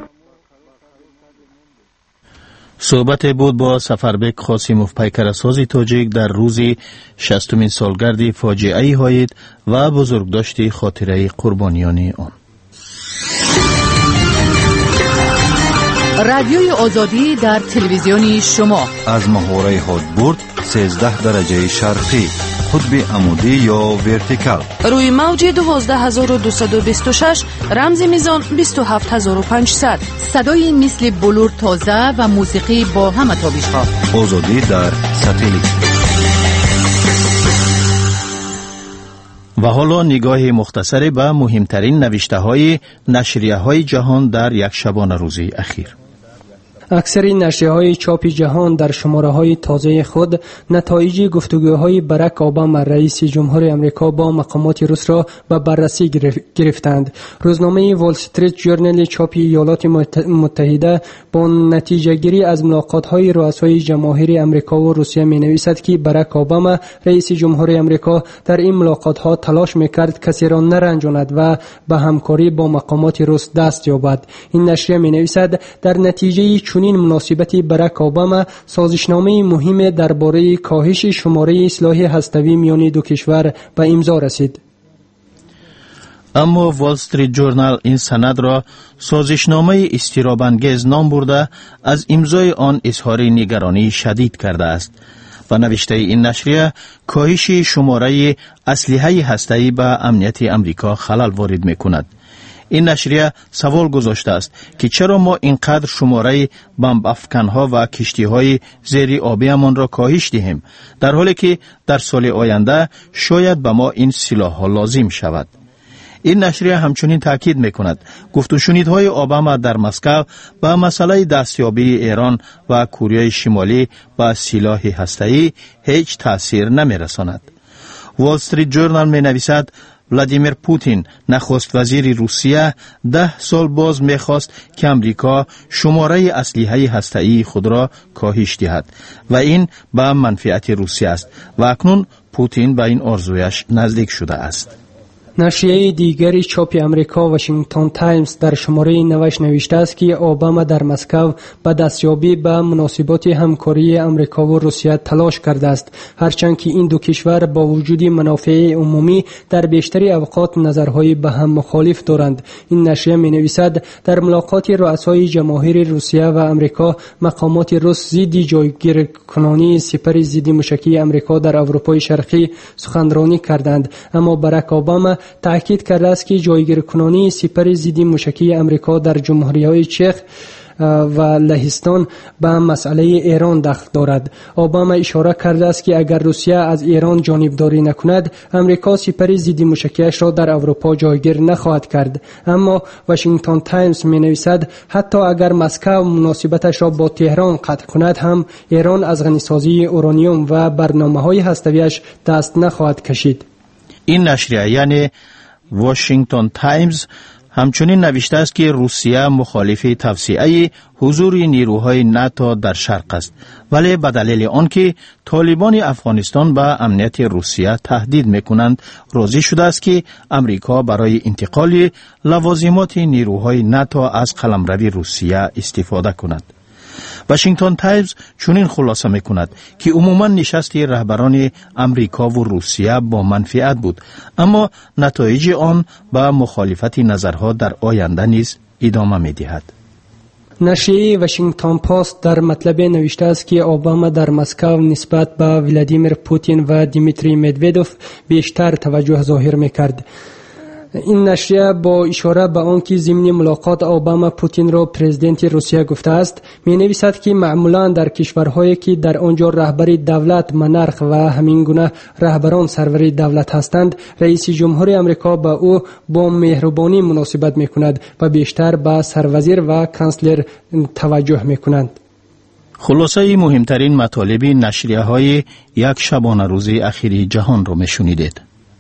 صحبت بود با سفربک قاسموف، پیکرساز تاجیک، در روز شصتمین سالگرد فاجعه هایید و بزرگداشت خاطره قربانیان آن. رادیوی آزادی در تلویزیون شما از محوره هادبورد سیزده درجه شرقی، قطب عمودی یا ورتیکال، روی موج دوازده هزار و دویست و بیست و شش، رمز میزان بیست و هفت هزار و پانصد. صدای مثل بلور تازه و موسیقی با همه تابش ها. آزادی در ساتلیت. و حالا نگاه مختصری به مهمترین نوشته های نشریه های جهان در یک شبانه روزی اخیر. اکثر نشریه‌های چاپ جهان در شماره‌های تازه خود نتایج گفتگوهای برک اوباما رئیس جمهور آمریکا با مقامات روس را به بررسی گرفتند. روزنامه وال استریت ژورنال چاپ ایالات متحده با نتیجه گیری از ملاقات‌های رؤسای جماهیر آمریکا و روسیه می‌نویسد که برک اوباما رئیس جمهور آمریکا در این ملاقات‌ها تلاش می‌کرد کسی را نرنجاند و به همکاری با مقامات روس دست یابد. این نشریه می‌نویسد در نتیجه چنین مناسبتی برک اوباما سازشنامه مهم درباره کاهش شماره سلاح هسته‌ای میان دو کشور به امضا رسید. اما وال استریت جورنال این سند را سازشنامه اضطراب‌انگیز نام برده از امضای آن اظهار نگرانی شدید کرده است و نوشته این نشریه کاهش شماره اسلحه هسته‌ای به امنیت امریکا خلل وارد می‌کند. این نشریه سوال گذاشته است که چرا ما اینقدر شماره بمب افکنها و کشتی‌های زیر آبیمان را کاهش دهیم در حالی که در سال آینده شاید به ما این سلاح‌ها لازم شود. این نشریه همچنین تاکید می‌کند گفت و شنیدهای اوباما در مسکو به مسئله دستیابی ایران و کره شمالی به سلاح هسته‌ای هیچ تأثیر نمی‌رساند. وال استریت جورنال می‌نویسد ولادیمیر پوتین نخست وزیر روسیه ده سال باز می‌خواست که امریکا شماره اسلحه هسته‌ای خود را کاهش دهد و این به منفعت روسیه است و اکنون پوتین به این آرزویش نزدیک شده است. نشریه دیگری چاپ امریکا واشنگتن تایمز در شماره نوشت نوشته است که اوباما در مسکو به دستیابی به مناسبات همکاری امریکا و روسیه تلاش کرده است، هرچند که این دو کشور با وجود منافع عمومی در بیشتری اوقات نظرهای به هم مخالف دارند. این نشریه می‌نویسد در ملاقات رؤسای جماهیر روسیه و امریکا مقامات روس ضد جایگیر کنانی سپر ضد موشکی امریکا در اروپای شرقی سخنرانی کردند، اما برک اوباما تاکید کرده است که جایگیر کنانی سپر ضد موشکی امریکا در جمهوریه‌های چک و لهستان به مسئله ایران دخل دارد. اوباما اشاره کرده است که اگر روسیه از ایران جانبداری نکند، امریکا سپر ضد موشکیش را در اروپا جایگیر نخواهد کرد. اما واشنگتن تایمز می‌نویسد حتی اگر مسکو مناسبتش را با تهران قطع کند هم ایران از غنیسازی اورانیوم و برنامه‌های هسته‌ایش دست نخواهد کشید. این نشریه یعنی واشنگتن تایمز همچنین نوشته است که روسیه مخالف توسعه حضور نیروهای ناتو در شرق است، ولی به دلیل آنکه طالبان افغانستان به امنیت روسیه تهدید میکنند راضی شده است که امریکا برای انتقال لوازمات نیروهای ناتو از قلمرو روسیه استفاده کند. واشنگتن تایمز چنین خلاصه میکند که عموما نشست رهبران امریکا و روسیه با منفعت بود، اما نتایج آن به مخالفت نظرها در آینده نیز ادامه میدهد. نشریه واشنگتن پست در مطلب نوشته است که اوباما در مسکو نسبت به ولادیمیر پوتین و دیمیتری مدودوف بیشتر توجه ظاهر میکرد. این نشریه با اشاره به آنکه ضمن ملاقات اوباما پوتین را پرزیدنت روسیه گفته است، می‌نویسد که معمولا در کشورهایی که در آنجا رهبر دولت منارخ و همین گونه رهبران سرور دولت هستند، رئیس جمهور آمریکا با او با مهربانی مناسبت می‌کند و بیشتر به سروزیر و کانسلر توجه می‌کنند. خلاصه مهمترین مطالب نشریه‌های یک شبانه روزی اخیری جهان را می‌شنیدید.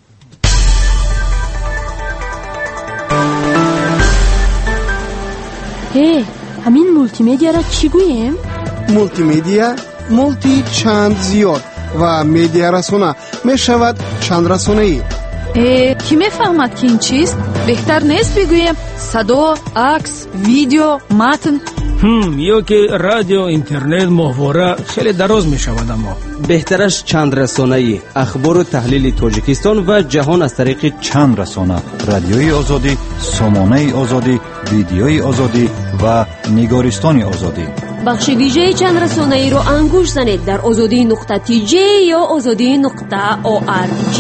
هی، همین مولتی میدیا را چی گوییم؟ مولتی میدیا مولتی چند زیاد و медиарасона мешавад чандрасонаӣ. э ки мефаҳмад ки ин чист? беҳтар нест бигӯем садо, акс, видео, матн? ҳм ё ки радио, интернет, моҳвора хеле дароз мешавад. Аммо беҳтараш чандрасонаӣ, ахбору таҳлили Тоҷикистон ва ҷаҳон аз тариқи чандрасона, радиои озодӣ, сомонаи озодӣ, видеои озодӣ ва нигористони озодӣ. бахши вижаи чандрасонаиро ангуш занед дар озодӣ нуқта ти ҷей ё озодӣ нуқта орг.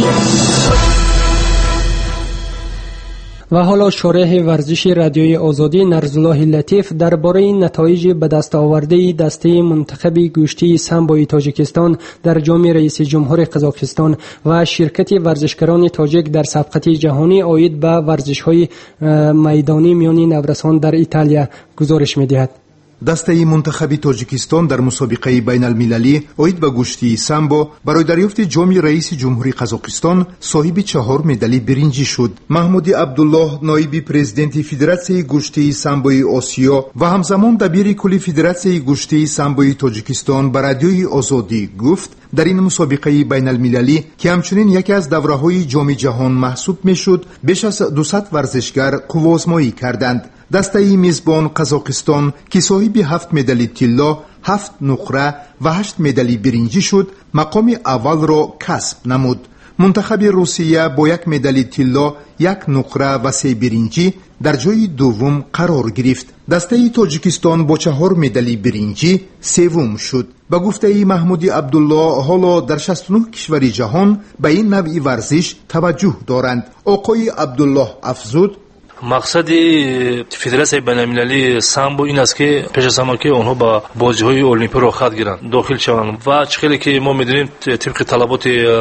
و حالا شارح ورزشی رادیوی آزادی نرزالله لطیف درباره نتایج به دست آورده دسته منتخب گوشتی سامبوی تاجیکستان در جام رئیس جمهور قزاقستان و شرکت ورزشکاران تاجیک در سبقت جهانی عاید به ورزش‌های میدانی میان نوسان در ایتالیا گزارش می‌دهد. دسته منتخب تاجیکستان در مسابقه بین المللی عاید به گشتی سامبو برای دریافت جام رئیس جمهوری قزاقستان صاحب چهار مدال برنجی شد. محمود عبدالله نایب پرزیدنت فدراسیون گشتی سامبوی آسیا و همزمان دبیر کل فدراسیون گشتی سامبوی تاجیکستان به رادیوی آزادی گفت در این مسابقه بین المللی که همچنین یکی از دوره‌های جام جهان محسوب میشد بیش از دویست ورزشکار قوازمایی کردند. دسته میزبان قزاقستان که صاحب هفت مدال طلا، هفت نقره و هشت مدال برنجی شد مقام اول را کسب نمود. منتخب روسیه با یک مدال طلا، یک نقره و سه برنجی در جای دوم قرار گرفت. دسته تاجیکستان با چهار مدال برنجی سوم شد. با گفته محمود عبدالله حالا در شصت و نه کشور جهان به این نوع ورزش توجه دارند. آقای عبدالله افزود مقصد فدراسیون بین‌المللی سامبو این است که پیش از همه که آنها با بازی‌های المپیک را خط گیرند، داخل شوند و چقدر که ما می‌دونیم طبق طلبات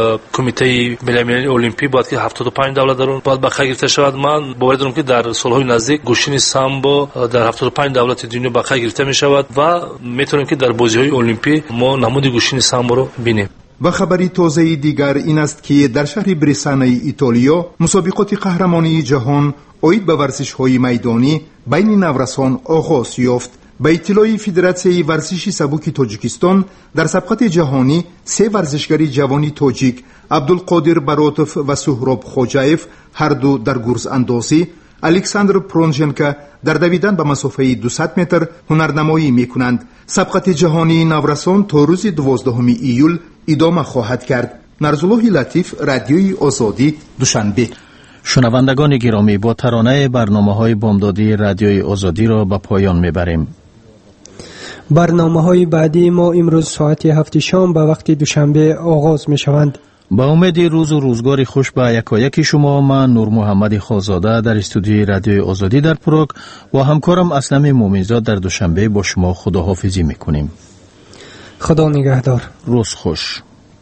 کمیته بین‌المللی المپیک باید که هفتاد و پنج دولت در اون باید به خط گرفته شود. من باور دارم که در سال‌های نزدیک گوشین سامبو در هفتاد و پنج دولت دنیا به خط گرفته می‌شود و می‌تونیم که در بازی‌های المپیک ما نمود گوشین سامبو را ببینیم. و خبری تازه دیگر این است که در شهر بریسانه ایتالیا مسابقات قهرمانی جهان عاید به ورزش‌های میدانی بین نورسان آغاز یافت. به اطلاع فدراسیون ورزش سبک تاجیکستان در سبقت جهانی سه ورزشکار جوانی تاجیک عبدالقادر براتوف و سهراب خوجایف هر دو در گرز اندازی، الکساندر پرونژنکا در دویدن به مسافه دویست متر هنرنمایی می‌کنند. سبقت جهانی نورسان تا روز دوازدهم ایول ادامه خواهد کرد. نرزالله لطیف، رادیوی آزادی، دوشنبه. شنوندگان گرامی، با ترانه برنامه‌های بامدادی رادیوی آزادی را به پایان میبریم. برنامه‌های بعدی ما امروز ساعت هفت شام به وقت دوشنبه آغاز میشوند. با امید روز و روزگار خوش به یکایک شما، من نور محمد خازاده در استودیوی رادیوی آزادی در پراگ و همکارم اسلم مومنزاد در دوشنبه با شما خداحافظی میکنیم. خدا نگهدار. روز خوش.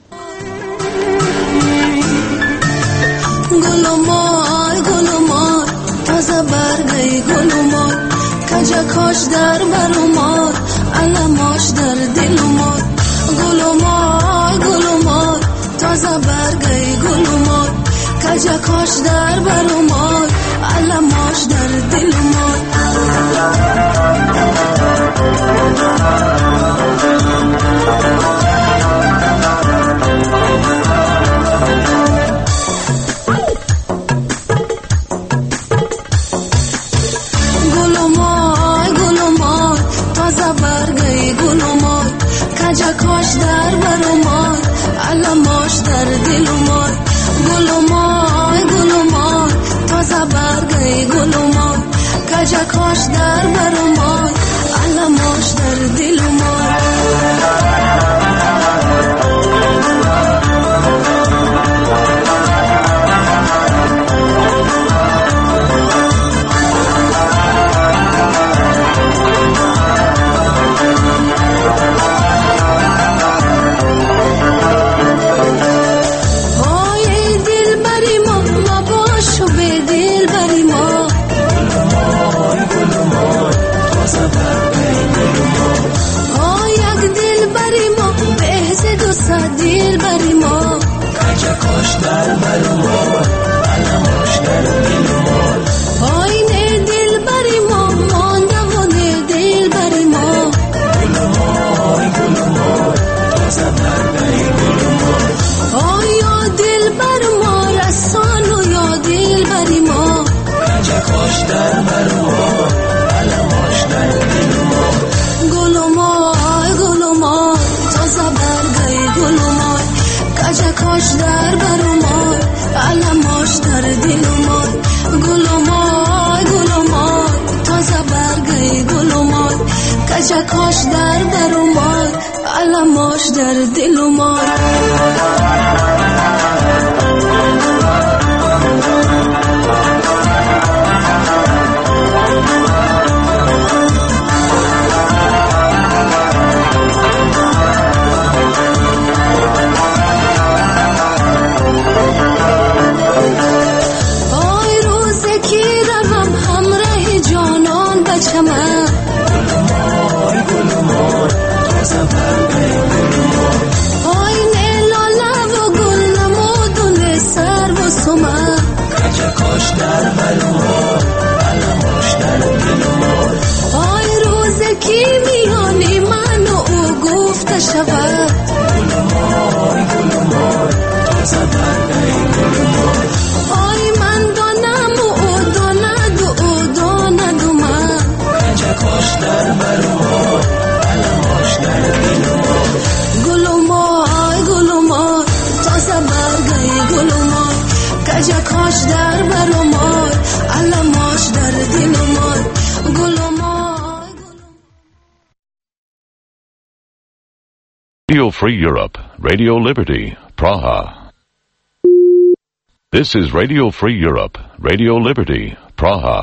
گلومار گلومار تازه برگی گلومار کجا کاش در برومار علماش در دلومار گلومار گلومار تازه برگی گلومار کجا کاش در برومار علماش در دلومار کجا کاش در برمار علماش در دلمار گلومار گلومار تازه برگی گلومار کجا کاش در برمار علماش در دلمار کاش در برمار علماش در دلمار آینه دل بری ما ماندوانه دل بری ما گلومار گلومار تازه برگی گلومار کاش در برمار علماش در دل ما گل و مای گل و مای تازه برگای گل و مای کجا کاش در برمار علماش در دل ما گل و مای گل و مای تازه برگای گل و مای کجا کاش در برمار علماش در دل ما در برمار علماش در دل ما آی روز کی میانی من و او گفته شود گل مای گل مای تازه برگای گل مای آی من دانم و او داند و او داند و من کجا کاش در برمار علماش در دل ما گل مای گل مای تازه برگای گل مای کجا کاش در برمار علماش در دل ما گل و مای Radio Free Europe, Radio Liberty, Praha. This is Radio Free Europe, Radio Liberty, Praha.